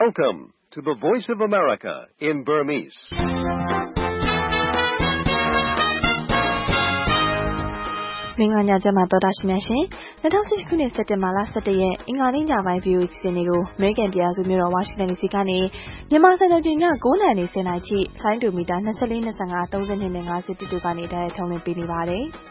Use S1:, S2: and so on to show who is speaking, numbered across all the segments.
S1: Welcome to the Voice of America in Burmese.
S2: ။မင်္ဂလာညချမ်းပါတော်တာရှင်များရှင်။2010ခုနှစ်စက်တင်ဘာလ17ရက်အင်္ဂါနေ့ညပိုင်း VOA စီစဉ်တွေကိုအမေရိကန်ပြည်ထောင်စုမြို့တော်ဝါရှင်တန် DC ကနေမြန်မာစံတော်ချိန်ည9:00နာရီ10:00နာရီထိဆိုင်းတူမီတာ24 25 32နဲ့50တိတိကနေတိုက်ရိုက်ထုံးလွှင့်ပေးနေပါတယ်။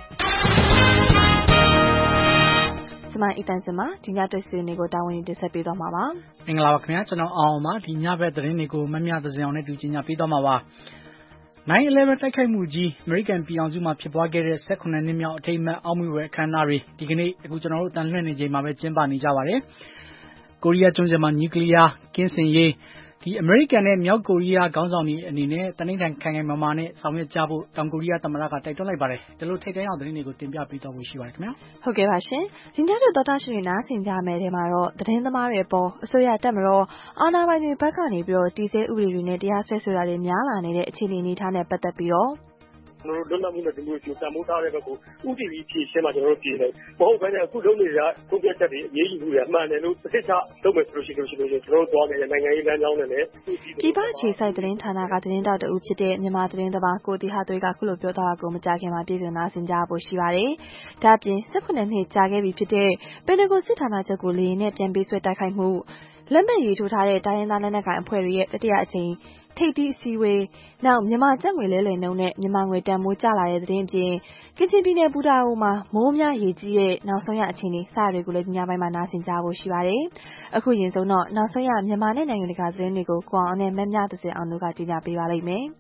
S2: ကျမအီတန်စင်မှာဒီညတွေ့စီတွေကိုတာဝန်ယူတင်ဆက်ပေးသွားမှာပါ
S3: ။မင်္ဂလာပါခင်ဗျာကျွန်တော်အောင်ပါဒီညဘက်သတင်းတွေကိုမမြသစင်အောင်နဲ့တူချင်ညပေးသွားမှာပါ။9/11 တိုက်ခိုက်မှုကြီးအမေရိကန်ပြည်ထောင်စုမှာဖြစ်ပွားခဲ့တဲ့18နှစ်မြောက်အထိမ်းအမှတ်အောက်မေ့ဖွယ်အခမ်းအနားတွေဒီကနေ့အခုကျွန်တော်တို့အတန်လွှင့်နေချိန်မှာပဲကျင်းပနေကြပါတယ်။ကိုရီးယားကျွန်းဆွယ်မှာနျူကလ িয়ারကင်းစင်ရေးဒီအမေရိကန်နဲ့မြောက်ကိုရီးယားခေါင်းဆောင်တွေအနေနဲ့တနိဒန်ခိုင်မာနဲ့ဆောင်ရွက်ကြဖို့တောင်ကိုရီးယားသမ္မတကတိုက်တွန်းလိုက်ပါတယ်။ဒီလိုထိပ်တန်းအောင်သတင်းတွေကိုတင်ပြပေးသွားဖို့ရှိပါတယ်ခင်ဗျာ
S2: ။ဟုတ်ကဲ့ပါရှင်။ဒီညတော့တော်တာရှင်တွေနားဆင်ကြမယ်တဲ့မှာတော့သတင်းသမားတွေပေါ်အစိုးရတက်မတော်အာဏာပိုင်တွေဘက်ကနေပြီးတော့တည်ဆဲဥပဒေတွေနဲ့တရားစွဲဆိုတာတွေများလာနေတဲ့အခြေအနေအနေထားနဲ့ပတ်သက်ပြီးတော့
S4: ကျွန်တော်တို့လွတ်လပ်မှုနဲ့ဒီမိုကရေစီတန်ဖိုးထားတဲ့ဘက်ကိုဥပဒေကြီးဖြည့်ရှင်းမှကျွန်တော်တို့ပြည်တယ်။မဟုတ်ဘဲနဲ့အခုလုံးနေတာကုန်ပြတ်ချက်တွေအရေးယူမှုတွေအမှန်တယ်လို့တစ်ချက်လုပ်မယ်ဆိုလို့ရှိရင်ကျွန်တော်တို့သွားနေတဲ့နိုင်ငံရေးလမ်းကြောင်းနဲ့လည်း
S2: ဒီပါခြေစိုက်သတင်းဌာနကသတင်းတောက်တူဖြစ်တဲ့မြန်မာသတင်းသမားကိုတီဟာသွေးကခုလိုပြောတာကိုမကြာခင်မှာပြည်သူနားဆင်ကြဖို့ရှိပါတယ်။ဒါ့အပြင်18နှစ်ကြာခဲ့ပြီဖြစ်တဲ့ပင်တဂွန်စစ်ဌာနချုပ်ကိုလေယာဉ်နဲ့ပြန်ပေးဆွဲတိုက်ခိုက်မှုလက်မှတ်ရေးထိုးထားတဲ့တိုင်းရင်းသားလက်နက်ကိုင်အဖွဲ့တွေရဲ့တတိယအကြိမ်ထိပ်သီးအစည်းအဝေးနောက်မြန်မာကျပ်ငွေလဲလှယ်နှုန်းနဲ့မြန်မာငွေတန်ဖိုးကျလာတဲ့သတင်းပြင်ကချင်ပြည်နယ်ပူတာအိုမှာမိုးများရေကြီးတဲ့နောက်ဆုံးရအခြေအနေစတွေကိုလည်းညပိုင်းမှာနားဆင်ကြဖို့ရှိပါတယ်။အခုရင်ဆုံးတော့နောက်ဆုံးရမြန်မာနဲ့နိုင်ငံတကာသတင်းတွေကိုကိုအောင်နဲ့မမြသစင်အောင်တို့ကကြီးညာပေးပါလိမ့်မယ်။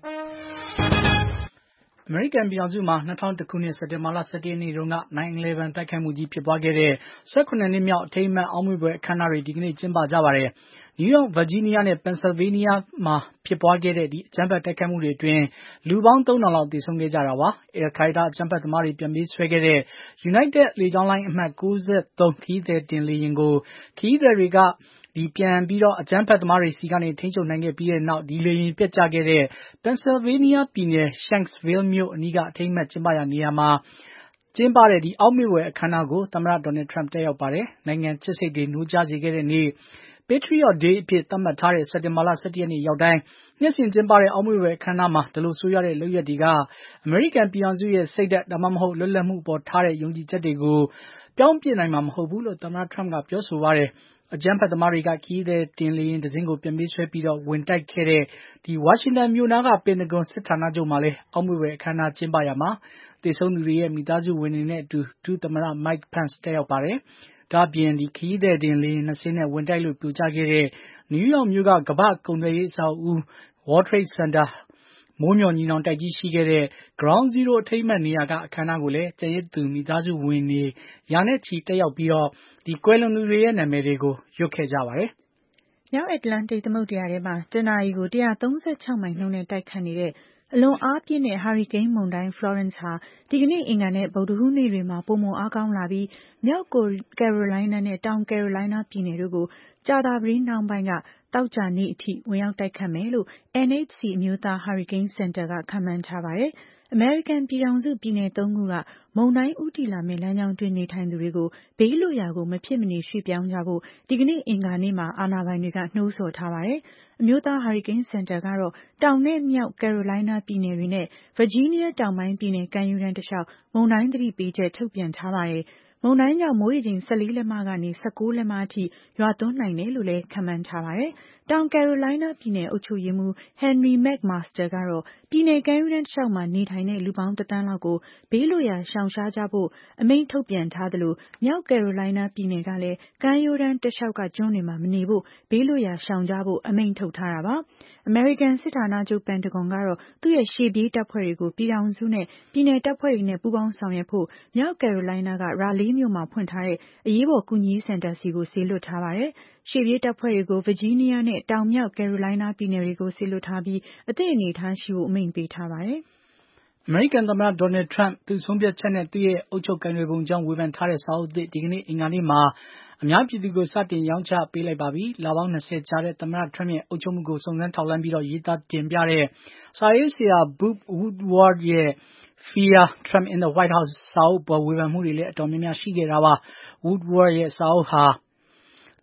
S3: အမေရိကန်ပြည်ထောင်စုမှာ2001ခုနှစ်စက်တင်ဘာလ17ရက်နေ့တုန်းက9/11တိုက်ခိုက်မှုကြီးဖြစ်ပွားခဲ့တဲ့18နှစ်မြောက်အထိမ်းအမှတ်အောက်မေ့ဖွယ်အခမ်းအနားတွေဒီကနေ့ကျင်းပကြပါတယ်။နယူးယောက်၊ဗာဂျီးနီးယားနဲ့ပန်ဆယ်ဗေးနီးယားမှာဖြစ်ပွားခဲ့တဲ့ဒီအကြမ်းဖက်တိုက်ခိုက်မှုတွေအတွင်းလူပေါင်း3000လောက်သေဆုံးခဲ့ကြတာပါ။အယ်ခိုင်ဒါအကြမ်းဖက်သမားတွေပြန်ပေးဆွဲခဲ့တဲ့ United လေကြောင်းလိုင်းအမှတ်93ခရီးသည်တင်လေယာဉ်ကိုခရီးသည်တွေကပြန်ပြီးတော့အကြမ်းဖက်သမားတွေစီကနေထိန်းချုပ်နိုင်ခဲ့ပြီးတဲ့နောက်ဒီလေယာဉ်ပျက်ကျခဲ့တဲ့ပန်ဆယ်ဗေးနီးယားပြည်နယ် Shanksville မြို့အနီးကအထိမ်းအမှတ်ကျင်းပရာနေရာမှာကျင်းပတဲ့ဒီအောက်မေ့ဖွယ်အခမ်းအနားကိုသမ္မတဒေါ်နယ်ထရမ့်တက်ရောက်ပါတယ်။နိုင်ငံချစ်စိတ်တွေနိုးကြားစေခဲ့တဲ့နေ့Patriot Day အဖြစ်သတ်မှတ်ထားတဲ့စက်တင်ဘာလ17ရက်နေ့ရောက်တိုင်းနှစ်စဉ်ကျင်းပတဲ့အောက်မေ့ဖွယ်အခမ်းအနားမှာဒီလိုဆိုရတဲ့လုပ်ရက်တွေကအမေရိကန်ပြည်ထောင်စုရဲ့စိတ်ဓာတ်ဒါမှမဟုတ်လွတ်လပ်မှုပေါ်ထားတဲ့ယုံကြည်ချက်တွေကိုပြောင်းပြနိုင်မှာမဟုတ်ဘူးလို့သမ္မတထရမ့်ကပြောဆိုပါတယ်။အကြမ်းဖက်သမားတွေကခရီးသည်တင်လေယာဉ်တစ်စင်းကိုပြန်ပေးဆွဲပြီးတော့ဝင်တိုက်ခဲ့တဲ့ဒီဝါရှင်တန်မြို့နားကပင်တဂွန်စစ်ဌာနချုပ်မှာလည်းအောက်မေ့ဖွယ်အခမ်းအနားကျင်းပရမှာသေဆုံးသူတွေရဲ့မိသားစုဝင်တွေနဲ့အတူဒုသမ္မတ Mike Pence တက်ရောက်ပါတယ်။ဒါ့အပြင်ဒီခရီးသည်တင်လေယာဉ်2စင်းနဲ့ဝင်တိုက်လို့ပြိုကျခဲ့တဲ့နယူးယောက်မြို့ကကမ္ဘာ့ကုန်သွယ်ရေးအဆောက်အဦ World Trade Center မိုးမျှော်ညီနောင်တိုက်ကြီးရှိခဲ့တဲ့ Ground Zero အထိမ်းအမှတ်နေရာကအခမ်းအနားကိုလည်းကျန်ရစ်သူမိသားစုဝင်တွေရာနဲ့ချီတက်ရောက်ပြီးတော့ဒီကွယ်လွန်သူတွေရဲ့နာမည်တွေကိုရွတ်ခဲ့ကြပါတယ်
S5: ။မြောက်အတ္တလန္တိတ်သမုဒ္ဒရာထဲမှာတနအီကို136မိုင်နှုန်းနဲ့တိုက်ခတ်နေတဲ့အလွန်အားပြင်းတဲ့ဟာရီကိန်းမုန်တိုင်း Florence ဟာဒီကနေ့အင်္ဂါနဲ့ဗုဒ္ဓဟူးနေ့တွေမှာပိုမိုအားကောင်းလာပြီးမြောက်ကယ်ရိုလိုင်းနားနဲ့တောင်ကယ်ရိုလိုင်းနားပြည်နယ်တို့ကိုကြာသပတေးနှောင်းပိုင်းကသောကြာနေ့အထိဝင်ရောက်တိုက်ခတ်မယ်လို့ NHC အမျိုးသားဟာရီကိန်းစင်တာကခန့်မှန်းထားပါတယ်။အမေရိကန်ပြည်ထောင်စုပြည်နယ်3ခုကမုန်တိုင်းဦးတည်လာမယ့်လမ်းကြောင်းတွင်နေထိုင်သူတွေကိုဘေးလွတ်ရာကိုမဖြစ်မနေရွှေ့ပြောင်းကြဖို့ဒီကနေ့အင်္ဂါနေ့မှာအာဏာပိုင်တွေကနှိုးဆော်ထားပါတယ်။အမျိုးသားဟာရီကိန်းစင်တာကတော့တောင်နဲ့မြောက်ကယ်ရိုလိုင်းနားပြည်နယ်တွေနဲ့ဗာဂျီးနီးယားတောင်ပိုင်းပြည်နယ်ကမ်းရိုးတန်းတစ်လျှောက်မုန်တိုင်းသတိပေးချက်ထုတ်ပြန်ထားပါတယ်။မုန်တိုင်းကြောင့်မိုးရေချိန်14လက်မကနေ19လက်မအထိရွာသွန်းနိုင်တယ်လို့လည်းခန့်မှန်းထားပါတယ်။တောင်ကယ်ရိုလိုင်းနားပြည်နယ်အုပ်ချုပ်ရေးမှူး Henry McMaster ကတော့ပြည်နယ်ကမ်းရိုးတန်းတစ်လျှောက်မှာနေထိုင်တဲ့လူပေါင်း1သန်းလောက်ကိုဘေးလွတ်ရာရှောင်ရှားကြဖို့အမိန့်ထုတ်ပြန်ထားသလိုမြောက်ကယ်ရိုလိုင်းနားပြည်နယ်ကလည်းကမ်းရိုးတန်းတစ်လျှောက်ကကျွန်းတွေမှာမနေဖို့ဘေးလွတ်ရာရှောင်ကြဖို့အမိန့်ထုတ်ထားတာပါ။အမေရိကန်စစ်ဌာနချုပ်ပန်တဂွန်ကတော့သူ့ရဲ့ရှေ့ပြေးတပ်ဖွဲ့တွေကိုပြည်ထောင်စုနဲ့ပြည်နယ်တပ်ဖွဲ့တွေနဲ့ပူးပေါင်းဆောင်ရွက်ဖို့မြောက်ကယ်ရိုလိုင်းနားကရာလေးမြို့မှာဖွင့်ထားတဲ့အရေးပေါ်ကူညီရေးစင်တာစီကိုစေလွှတ်ထားပါတယ်။ရှေ့ပြေးတပ်ဖွဲ့တွေကိုဗာဂျီးနီးယားနဲ့တောင်မြောက်ကယ်ရိုလိုင်းနားပြည်နယ်တွေကိုစေလွှတ်ထားပြီးအသင့်အနေအထားရှိဖို့အမိန့်ပေးထားပါတယ်။
S3: အမေရိကန်သမ္မတဒေါ်နယ်ထရမ့်သူဆုံးဖြတ်ချက်နဲ့သူ့ရဲ့အုပ်ချုပ်ကိုင်တွယ်ပုံကြောင့်ဝေဖန်ထားတဲ့စာအုပ်သစ်ဒီကနေ့အင်္ဂါနေ့မှာအများပြည်သူကိုစတင်ရောင်းချပေးလိုက်ပါပြီ။လပေါင်း20ကြာတဲ့သမ္မတထရမ့်ရဲ့အုပ်ချုပ်မှုကိုစုံစမ်းထောက်လှမ်းပြီးတော့ရေးသားတင်ပြတဲ့စာရေးဆရာ Bob Woodward ရဲ့ Fear Trump in the White House စာအုပ်ပေါ်ဝေဖန်မှုတွေလည်းအတော်များများရှိခဲ့တာပါ။ Woodward ရဲ့စာအုပ်ဟာ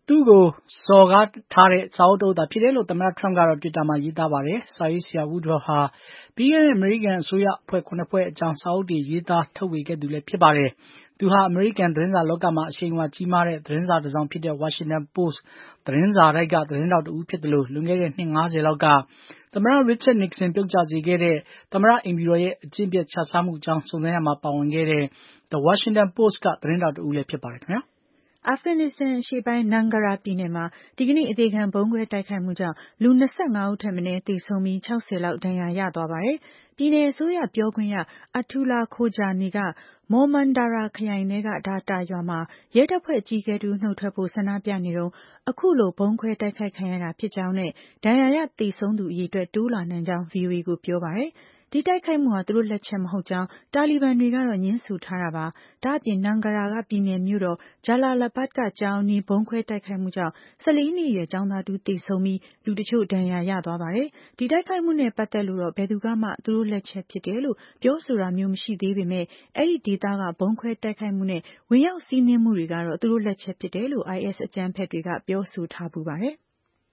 S3: သူ့ကိုစော်ကားထားတဲ့စာအုပ်တစ်အုပ်သာဖြစ်တယ်လို့သမ္မတ Trump ကတော့ Twitter မှာရေးသားပါတယ်။စာရေးဆရာ Woodward ဟာပြီးခဲ့တဲ့အမေရိကန်အစိုးရအဖွဲ့ 7 ဖွဲ့အကြောင်းစာအုပ်တွေရေးသားထုတ်ဝေခဲ့သူလည်းဖြစ်ပါတယ်။သူဟာအမေရိကန်သတင်းစာလောကမှာအရှိန်အဝါကြီးမားတဲ့သတင်းစာတစ်စောင်ဖြစ်တဲ့ Washington Post သတင်းစာတိုက်ကသတင်းထောက်တစ်ဦးဖြစ်တယ်လို့လွန်ခဲ့တဲ့နှစ် 50 လောက်ကသမ္မတ Richard Nixon ပြုတ်ကျစေခဲ့တဲ့သမ္မတအိမ်ဖြူတော်ရဲ့အကျင့်ပျက်ခြစားမှုအကြောင်းစုံစမ်းရမှာပါဝင်ခဲ့တဲ့ The Washington Post ကသတင်းထောက်တစ်ဦးလည်းဖြစ်ပါတယ်ခင်ဗျာ။
S5: အာဖဂန်နစ္စတန်အရှေ့ပိုင်း Nangarhar ပြည်နယ်မှာဒီကနေ့အသေခံဗုံးခွဲတိုက်ခိုက်မှုကြောင့်လူ 25 ဦးထက်မနည်းသေဆုံးပြီး 60 လောက်ဒဏ်ရာရသွားပါတယ်။ပြည်နယ်အစိုးရပြောခွင့်ရ Atullah Khojani က Momandara ခရိုင်ထဲက Data ရွာမှာရဲတပ်ဖွဲ့အကြီးအကဲတစ်ဦးနုတ်ထွက်ဖို့ဆန္ဒပြနေတော့အခုလိုဗုံးခွဲတိုက်ခိုက်ခံရတာဖြစ်ကြောင်းနဲ့ဒဏ်ရာရသေဆုံးသူအရေအတွက်တိုးလာနိုင်ကြောင်း VOA ကိုပြောပါတယ်။ဒီတိုက်ခိုက်မှုဟာသူတို့လက်ချက်မဟုတ်ကြောင်းတာလီဘန်တွေကတော့ငြင်းဆိုထားတာပါ။ဒါ့အပြင် Nangarhar ကပြည်နယ်မြို့တော် Jalalabad ကကျောင်းအနီးဗုံးခွဲတိုက်ခိုက်မှုကြောင့်14 နှစ်အရွယ်ကျောင်းသားတစ်ဦးသေဆုံးပြီးလူတချို့ဒဏ်ရာရသွားပါတယ်။ဒီတိုက်ခိုက်မှုနဲ့ပတ်သက်လို့တော့ဘယ်သူကမှသူတို့လက်ချက်ဖြစ်တယ်လို့ပြောဆိုတာမျိုးမရှိသေးပေမဲ့အဲ့ဒီဒေသကဗုံးခွဲတိုက်ခိုက်မှုနဲ့ဝင်ရောက်စီးနင်းမှုတွေကတော့သူတို့လက်ချက်ဖြစ်တယ်လို့ IS အကြမ်းဖက်တွေကပြောဆိုထားပူပါတယ်။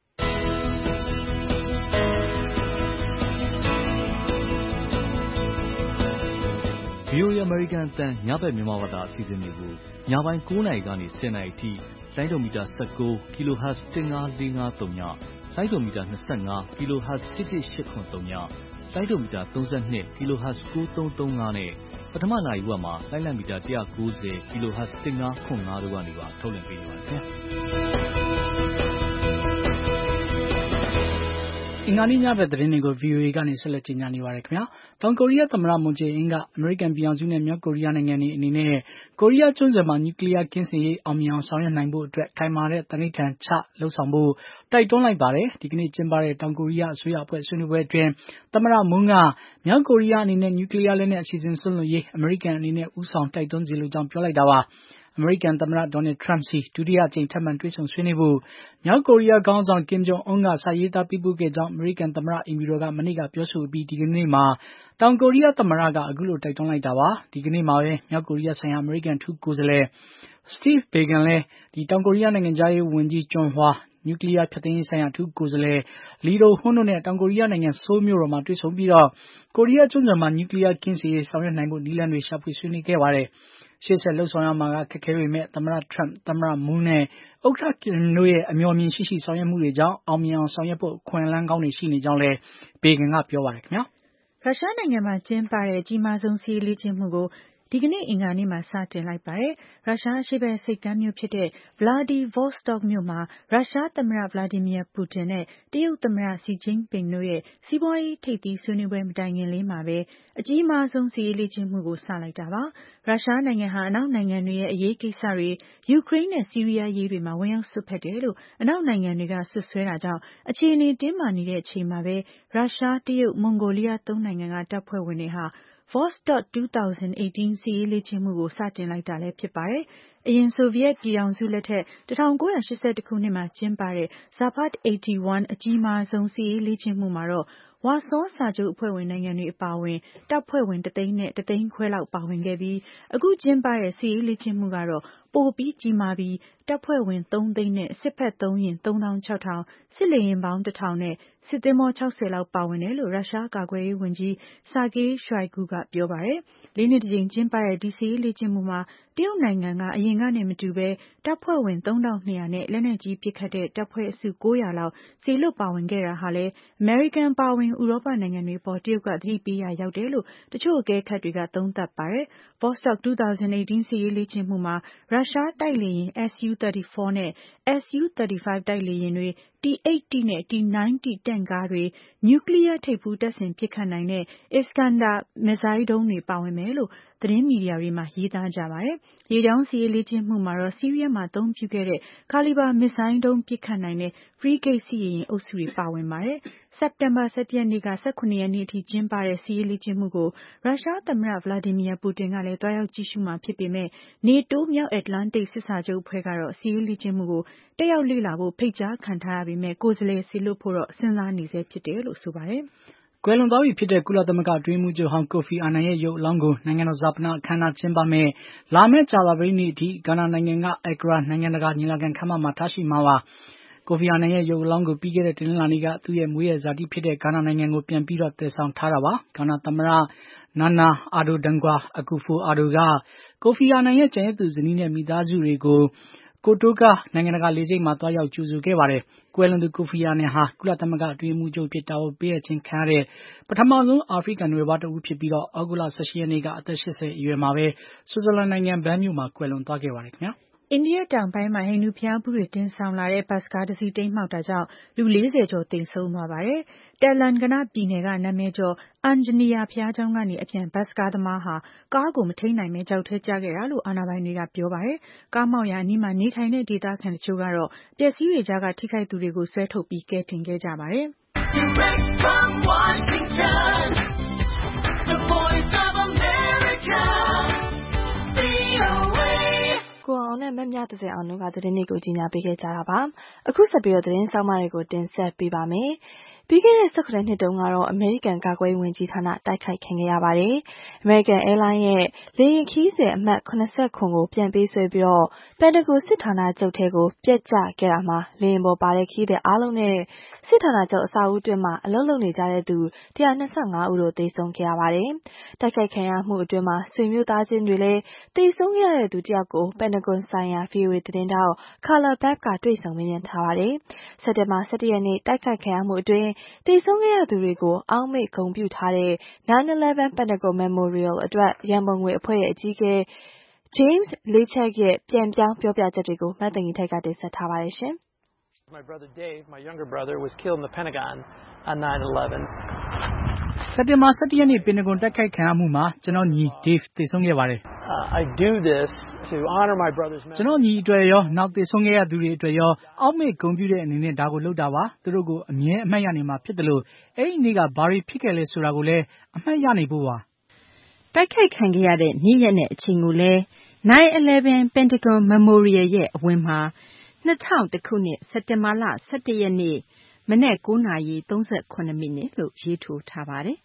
S6: VOA အမေရိကန်အသံညဘက်မြန်မာဘာသာအစီအစဉ်တွေကိုညပိုင်း 9 နာရီကနေ 10 နာရီအထိလိုင်းဒိုမီတာ 19 kHz 15453ညလိုင်းဒိုမီတာ 25 kHz 11883ညလိုင်းဒိုမီတာ 32 kHz 9335နဲ့ပထမနာရီဝက်မှာလိုင်းလံမီတာ 190 kHz 1505တို့ကနေပါထုတ်လွှင့်ပေးနေပါတယ်ခင်ဗျာ
S3: အင်္ဂါနေ့ညဘက်သတင်းတွေကို VOA ကနေဆက်လက်ကြီးညာနေပါတယ်ခင်ဗျာ။တောင်ကိုရီးယားသမ္မတမွန်ဂျေအင်းကအမေရိကန်ပြည်ထောင်စုနဲ့မြောက်ကိုရီးယားနိုင်ငံတွေအနေနဲ့ကိုရီးယားကျွန်းဆွယ်မှာနျူကလ িয়ারကင်းစင်ရေးအောင်မြင်အောင်ဆောင်ရွက်နိုင်ဖို့အတွက်ခိုင်မာတဲ့သန္နိဋ္ဌာန်ချလုပ်ဆောင်ဖို့တိုက်တွန်းလိုက်ပါတယ်။ဒီကနေ့ကျင်းပတဲ့တောင်ကိုရီးယားအစိုးရအဖွဲ့ဆွေးနွေးပွဲအတွင်းသမ္မတမွန်းကမြောက်ကိုရီးယားအနေနဲ့နျူကလ িয়ারလက်နက်အစီအစဉ်စွန့်လွှတ်ရေးအမေရိကန်အနေနဲ့ဦးဆောင်တိုက်တွန်းစေလိုကြောင်းပြောလိုက်တာပါ။အမေရိကန်သမ္မတ Donald Trump ဆီဒုတိယအကြိမ်ထပ်မံတွေ့ဆုံဆွေးနွေးဖို့မြောက်ကိုရီးယားခေါင်းဆောင် Kim Jong Un ကစာရေးသားပေးပို့ခဲ့ကြောင်းအမေရိကန်သမ္မတအိမ်ဖြူတော်ကမနေ့ကပြောဆိုအပြီးဒီကနေ့မှာတောင်ကိုရီးယားသမ္မတကအခုလိုတိုက်တွန်းလိုက်တာပါ။ဒီကနေ့မှာပဲမြောက်ကိုရီးယားဆိုင်ရာအမေရိကန်အထူးကိုယ်စားလှယ် Steve Biegun လည်းတောင်ကိုရီးယားနိုင်ငံခြားရေးဝန်ကြီး Chung Hwaနျူကလ িয়ারဖျက်သိမ်းရေးဆိုင်ရာအထူးကိုယ်စားလှယ် Lee Do-hoon တို့နဲ့တောင်ကိုရီးယားနိုင်ငံဆိုးလ်မြို့တော်မှာတွေ့ဆုံပြီးကိုရီးယားကျွန်းဆွယ်မှာနျူကလ িয়ারကင်းစင်ရေးဆောင်ရွက်နိုင်ဖို့နည်းလမ်းတွေရှာဖွေဆွေးနွေးခဲ့ပါတယ်။ရှေ့ဆက်လုပ်ဆောင်ရမှာကခက်ခဲပေမဲ့သမ္မတ Trump သမ္မတ Moon နဲ့ဥက္ကဋ္ဌ Kim တို့ရဲ့အမျှော်အမြင်ရှိရှိဆောင်ရွက်မှုတွေကြောင့်အောင်မြင်အောင်ဆောင်ရွက်ဖို့အခွင့်အလမ်းကောင်းတွေရှိနေကြောင်းလည်း Biegun ကပြောပါတယ်ခင်ဗျာ
S5: ။ရုရှားနိုင်ငံမှာကျင်းပတဲ့အကြီးမားဆုံးစစ်ရေးလေ့ကျင့်မှုကိုဒီကနေ့အင်္ဂါနေ့မှာစတင်လိုက်ပါတယ်။ရုရှားအရှေ့ဘက်ဆိပ်ကမ်းမြို့ဖြစ်တဲ့ Vladivostok မြို့မှာရုရှားသမ္မတ Vladimir Putin နဲ့တရုတ်သမ္မတ Xi Jinping တို့ရဲ့စီးပွားရေးထိပ်သီးဆွေးနွေးပွဲမတိုင်ခင်လေးမှာပဲအကြီးမားဆုံးစစ်ရေးလေ့ကျင့်မှုကိုစလိုက်တာပါ။ရုရှားနိုင်ငံဟာအနောက်နိုင်ငံတွေရဲ့အရေးကိစ္စတွေယူကရိန်းနဲ့ဆီးရီးယားရေးတွေမှာဝင်ရောက်စွက်ဖက်တယ်လို့အနောက်နိုင်ငံတွေကစွပ်စွဲတာကြောင့်အခြေအနေတင်းမာနေတဲ့အချိန်မှာပဲရုရှားတရုတ်မွန်ဂိုလီးယား3နိုင်ငံကတပ်ဖွဲ့ဝင်တွေဟာVostok 2018 စစ်ရေးလေ့ကျင့်မှုကိုစတင်လိုက်တာလည်းဖြစ်ပါတယ်။အရင်ဆိုဗီယက်ပြည်ထောင်စုလက်ထက်1982ခုနှစ်မှာကျင်းပတဲ့ Zapad 81အကြီးမားဆုံးစစ်ရေးလေ့ကျင့်မှုမှာတော့ဝါဆောစာချုပ်အဖွဲ့ဝင်နိုင်ငံတွေအပါအဝင်တပ်ဖွဲ့ဝင်1သိန်းနဲ့1သိန်းခွဲလောက်ပါဝင်ခဲ့ပြီးအခုကျင်းပတဲ့စစ်ရေးလေ့ကျင့်မှုကတော့ပိုပြီးကြီးမားပြီးတပ်ဖွဲ့ဝင်3သိန်းနဲ့စစ်ဖက်သုံးရင်3600စစ်လေယာဉ်ပေါင်း1000နဲ့စစ်သင်္ဘော60လောက်ပါဝင်တယ်လို့ရုရှားကာကွယ်ရေးဝန်ကြီး Sergei Shoigu ကပြောပါတယ်။လေးနှစ်တစ်ကြိမ်ကျင်းပတဲ့ဒီစစ်ရေးလေ့ကျင့်မှုမှာတရုတ်နိုင်ငံကအရင်ကနဲ့မတူဘဲတပ်ဖွဲ့ဝင်3200နဲ့လက်နက်ကြီးပစ်ခတ်တဲ့တပ်ဖွဲ့အစု900လောက်စေလွှတ်ပါဝင်ခဲ့တာဟာလည်းအမေရိကန်ပါဝင်ဥရောပနိုင်ငံတွေပေါ်တရုတ်ကသတိပေးရာရောက်တယ်လို့တချို့အကဲခတ်တွေကသုံးသပ်ပါတယ်။ Vostok 2018စစ်ရေးလေ့ကျင့်မှုမှာရုရှားတိုက်လေယာဉ် Su-34 နဲ့ Su-35 တိုက်လေယာဉ်တွေT-80 နဲ့T-90 တင့်ကားတွေနျူကလ িয়ারထိပ်ဖူးတပ်ဆင်ပစ်ခတ်နိုင်တဲ့ Iskander မစ်ဇိုင်းဒုံးတွေပါဝင်မယ်လို့သတင်းမီဒီယာတွေမှာရေးသားကြပါတယ်။ရေကြောင်းစစ်ရေးလေ့ကျင့်မှုမှာတော့ဆီးရီးယားမှာအသုံးပြုခဲ့တဲ့Caliber မစ်ဇိုင်းဒုံးပစ်ခတ်နိုင်တဲ့ Frigate စစ်ရေယာဉ်အုပ်စုတွေပါဝင်ပါတယ်။စက်တင်ဘာ17ရက်နေ့က18ရက်နေ့အထိကျင်းပတဲ့စစ်ရေးလေ့ကျင့်မှုကိုရုရှားသမ္မတ Vladimir Putin ကလည်းတွားရောက်ကြည့်ရှုမှာဖြစ်ပေမဲ့ NATO မြောက်အတ္တလန္တိတ်စစ်စာချုပ်အဖွဲ့ကတော့စစ်ရေးလေ့ကျင့်မှုကိုတက်ရောက်လေ့လာဖို့ဖိတ်ကြားခံထားရပေမဲ့ကိုယ်စားလှယ်စေလွှတ်ဖို့တော့စဉ်းစားနေဆဲဖြစ်တယ်လို့ဆိုပါတယ်။
S3: ကွယ်လွန်သွားပြီဖြစ်တဲ့ကုလသမဂ္ဂအတွင်းရေးမှူးချုပ်ဟောင်းကိုဖီအာနန်ရဲ့ရုပ်အလောင်းကိုနိုင်ငံတော်ဈာပနအခမ်းအနားကျင်းပမယ့်လာမယ့်ကြာသပတေးနေ့အထိဂါနာနိုင်ငံကအခရာနိုင်ငံတကာညီလာခံခန်းမမှာထားရှိမှာပါ။ကိုဖီအာနန်ရဲ့ရုပ်အလောင်းကိုပြီးခဲ့တဲ့တနင်္လာနေ့ကသူ့ရဲ့မွေးရဇာတိဖြစ်တဲ့ဂါနာနိုင်ငံကိုပြန်ပြီးသယ်ဆောင်ထားတာပါ။ဂါနာသမ္မတနာနာအာဒိုဒန်ဂွာအကူဖိုအာဒိုကကိုဖီအာနန်ရဲ့ကျန်ရစ်သူဇနီးနဲ့မိသားစုတွေကိုကိုတိုကာနိုင်ငံတကာလေဆိပ်မှာသွားရောက်ကြိုဆိုခဲ့ပါတယ်။ကွယ်လွန်သူကိုဖီအာနန်ဟာကုလသမဂ္ဂအတွင်းရေးမှူးချုပ်ဖြစ်တာဝန်ပေးအပ်ခြင်းခံရတဲ့ပထမဆုံးအာဖရိကန်နွယ်ဖွားတဦးဖြစ်ပြီးဩဂုတ်လ18ရက်နေ့ကအသက်80အရွယ်မှာပဲဆွစ်ဇာလန်နိုင်ငံဘန်းမြို့မှာကွယ်လွန်သွားခဲ့ပါတယ်ခင်ဗျာ
S5: ။အိန္ဒိယတောင်ပိုင်းမှာဟိန္ဒူဘုရားဖူးတွေတင်ဆောင်လာတဲ့ဘတ်စ်ကားတစ်စီးတိမ်းမှောက်တာကြောင့်လူ40ကျော်သေဆုံးသွားပါတယ်။တယ်လန်ဂနာပြည်နယ်ကနာမည်ကျော်အန်ဂျနီယာဘုရားကျောင်းကနေအပြန်ဘတ်စ်ကားသမားဟာကားကိုမထိန်းနိုင်ပဲချောက်ထဲကျခဲ့တာလို့အာဏာပိုင်တွေကပြောပါတယ်။ကားမှောက်ရာအနီးမှာနေထိုင်တဲ့ဒေသခံတချို့ကတော့ပျက်စီးတွေကြားကထိခိုက်သူတွေကိုဆွဲထုတ်ပြီးကယ်တင်ခဲ့ကြပါတယ်။ Direct from Washington, the voice of America, VOA
S2: ကိုအောင်နဲ့မမြသစင်အောင်တို့ကသတင်းတွေကိုကြီးညာပေးခဲ့ကြတာပါ။အခုဆက်ပြီးသတင်းဆောင်မတွေကိုတင်ဆက်ပေးပါမယ်။ပြီးခဲ့တဲ့19နှစ်တုန်းကတော့အမေရိကန်ကာကွယ်ရေးဝန်ကြီးဌာနတိုက်ခိုက်ခံခဲ့ရပါတယ်။ American Airlines ရဲ့လေယာဉ်ခရီးစဉ်အမှတ်80ကိုပြန်ပေးဆွဲပြီးပန်တဂွန်စစ်ဌာနချုပ်ထဲကိုပြက်ကျခဲ့တာမှာလေယာဉ်ပေါ်ပါတဲ့ခရီးသည်အားလုံးနဲ့စစ်ဌာနချုပ်အဆောက်အဦအတွင်းမှာအလုပ်လုပ်နေကြတဲ့သူ125ဦးတို့သေဆုံးခဲ့ရပါတယ်။တိုက်ခိုက်ခံရမှုအတွင်းမှာဆွေမျိုးသားချင်းတွေလည်းသေဆုံးခဲ့ရတဲ့သူတယောက်ကိုပန်တဂွန်ဆိုင်ရာ VOA သတင်းတောက် Carla Babb ကတွေ့ဆုံမေးမြန်းထားပါတယ်။စက်တင်ဘာ17ရက်နေ့တိုက်ခိုက်ခံရမှုအတွင်းသေဆုံးခဲ့ရသူတွေကိုအောက်မေ့ဂုဏ်ပြုထားတဲ့ 9/11 Pentagon Memorial အတွက်ရန်ပုံငွေအဖွဲ့ရဲ့အကြီးအကဲ James Lachek ရဲ့ပြန်ပြောင်းပြောပြချက်တွေကိုမသိင်္ဂီထိုက်ကတင်ဆက်ထားပါတယ်ရှင်။
S7: My brother Dave, my younger brother, was killed in the Pentagon on 9/11.
S3: စက်တင်ဘာ17ရက်နေ့ပင်တဂွန်တိုက်ခိုက်ခံရမှုမှာကျွန်တော်ညီ Dave သေဆုံးခဲ့ပါတယ်
S7: I do this to honor my brother's memory.
S3: ကျွန်တော်ညီအတွက်ရောနောက်သေဆုံးခဲ့ရသူတွေအတွက်ရောအောက်မေ့ဂုဏ်ပြုတဲ့အနေနဲ့ဒါကိုလုပ်တာပါသူတို့ကိုအမြဲအမှတ်ရနေမှာဖြစ်တယ်လို့အဲ့ဒီနေ့ကဘာတွေဖြစ်ခဲ့လဲဆိုတာကိုလည်းအမှတ်ရနေဖို့ပါ
S8: တိုက်ခိုက်ခံခဲ့ရတဲ့နေ့ရက်နဲ့အချိန်ကိုလည်း 9/11 Pentagon Memorial ရဲ့အဝင်မှာ2001ခုနှစ်စက်တင်ဘာလ17ရက်နေ့မနက်9:38မိနစ်လို့ရေးထိုးထားပါတယ်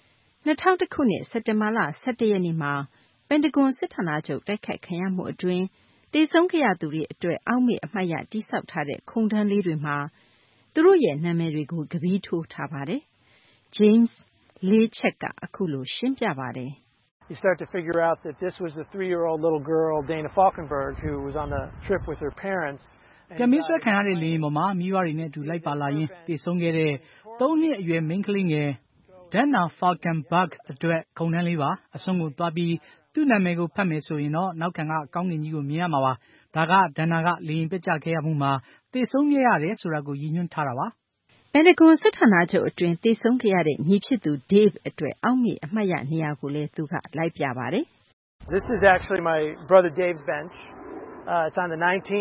S8: 2001ခုနှစ်စက်တင်ဘာလ17ရက်နေ့မှာပန်တဂွန်စစ်ဌာနချုပ်တိုက်ခိုက်ခံရမှုအတွင်းသေဆုံးခဲ့ရသူတွေအတွက်အောက်မေ့အမှတ်ရတိစောက်ထားတဲ့ခုံတန်းလေးတွေမှာသူတို့ရဲ့နာမည်တွေကိုကပီးထိုးထားပါတယ်။ James Lachek ကအခုလိုရှင်းပြပါတယ်။
S7: You start to figure out that this was the 3-year-old little girl Dana Falkenberg who was on the trip with her parents.
S3: ပြန်ပြီးဆွဲခံရတဲ့လေယာဉ်ပေါ်မှာမိဘတွေနဲ့အတူလိုက်ပါလာရင်းသေဆုံးခဲ့တဲ့3နှစ်အရွယ်မိန်းကလေးငယ် Dana Falkenberg အတွက်ခုံတန်းလေးပါအစွန်းကိုသွားပြီးသူ့နာမည်ကိုဖတ်မယ်ဆိုရင်တော့နောက်ခံကကောင်းကင်ကြီးကိုမြင်ရမှာပါဒါကဒန်နာကလေရင်ပျက်ကျခဲ့ရမှုမှာသေဆုံးခဲ့ရတယ်ဆိုတာကိုရည်ညွှန်းထားတာပါ
S8: ပန်တဂွန်စစ်ဌာနချုပ်အတွင်းသေဆုံးခဲ့ရတဲ့ညီဖြစ်သူ Dave အတွက်အောက်မေ့အမှတ်ရနေရာကိုလည်းသူကလိုက်ပြပါတယ်
S7: This is actually my brother Dave's bench. It's on the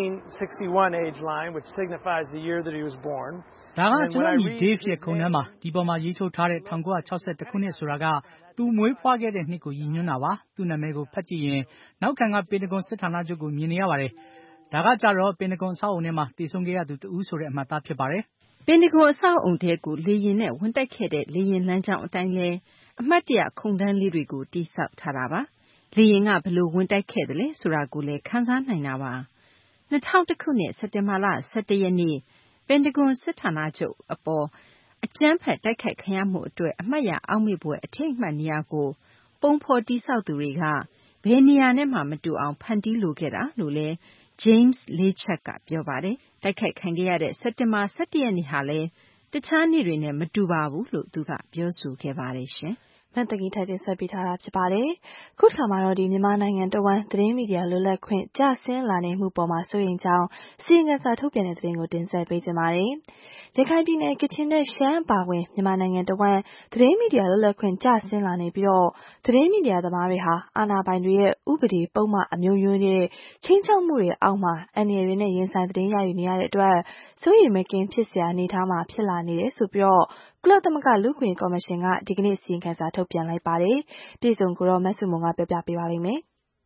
S7: 1961 age line which signifies the year that he was born.
S3: ဒါကကျွန်တော်ညီ Dave ရဲ့ခုံတန်းပါဒီပေါ်မှာရေးချိုးထားတဲ့1961ခုနှစ်ဆိုတာကသူမွေးဖွားခဲ့တဲ့နှစ်ကိုရည်ညွှန်းတာပါသူ့နာမည်ကိုဖတ်ကြည့်ရင်နောက်ခံကပင်တဂွန်စစ်ဌာနချုပ်ကိုမြင်နေရပါတယ်ဒါကကြတော့ပင်တဂွန်အဆောက်အုံထဲမှာတည်ဆုံးခဲ့ရသူတဦးဆိုတဲ့အမှတ်အသားဖြစ်ပါတယ်
S8: ပင်တဂွန်အဆောက်အုံထဲကိုလေယာဉ်နဲ့ဝင်တိုက်ခဲ့တဲ့လေယာဉ်လမ်းကြောင်းအတိုင်းလဲအမှတ်တရခုံတန်းလေးတွေကိုတိစောက်ထားတာပါလေယာဉ်ကဘလို့ဝင်တိုက်ခဲ့တယ်လဲဆိုတာကိုလည်းခန်းစားနိုင်တာပါ2001ခုနှစ်စက်တင်ဘာလ17ရက်နေ့ပင်တဂွန်စစ်ဌာနချုပ်အပေါ်အကြမ်းဖက်တိုက်ခိုက်ခံရမှုအတွက်အမှတ်ရအောက်မေ့ပွဲအထိတ်အမှတ်နေရာကိုပုံဖော်တိစောက်သူတွေကဘယ်နေရာနဲ့မှမတူအောင်ဖန်တီးလိုခဲ့တာလို့လဲ James Lachek ကပြောပါတယ်တိုက်ခိုက်ခံခဲ့ရတဲ့စက်တင်ဘာ17ရက်နေ့ဟာလည်းတခြားနေ့တွေနဲ့မတူပါဘူးလို့သူကပြောဆိုခဲ့ပါတယ်ရှင်
S2: မတ်တကြီးထိုင်တင်ဆက်ပေးထားတာဖြစ်ပါတယ်။ခုတစ်ခါမှာတော့မြန်မာနိုင်ငံတဝန်းသတင်းမီဒီယာလွတ်လပ်ခွင့်ကျဆင်းလာနေမှုပေါ်မှာစိုးရိမ်ကြောင်းစီရင်စာထုတ်ပြန်တဲ့သတင်းကိုတင်ဆက်ပေးကြပါမယ်။ရခိုင်ပြည်နယ်ကချင်နဲ့ရှမ်းပါဝင်မြန်မာနိုင်ငံတဝန်းသတင်းမီဒီယာလွတ်လပ်ခွင့်ကျဆင်းလာနေပြီးတော့သတင်းမီဒီယာသမားတွေဟာအာဏာပိုင်တွေရဲ့ဥပဒေပုံမှန်အမျိုးမျိုးနဲ့ချင်းချောက်မှုတွေအောက်မှာအန္တရာယ်တွေနဲ့ရင်ဆိုင်သတင်းရယူနေရတဲ့အတွက်စိုးရိမ်မကင်းဖြစ်စရာအနေအထားမှာဖြစ်လာနေတယ်ဆိုပြီးတော့ကုလသမဂ္ဂလူ့အခွင့်အရေးကော်မရှင်ကဒီကနေ့စီရင်စာထုတ်ပြန်လိုက်ပါတယ်။ပြည်စုံကိုတော့မဆုမွန်ကပြောပြပေးပါလိမ့်မယ်။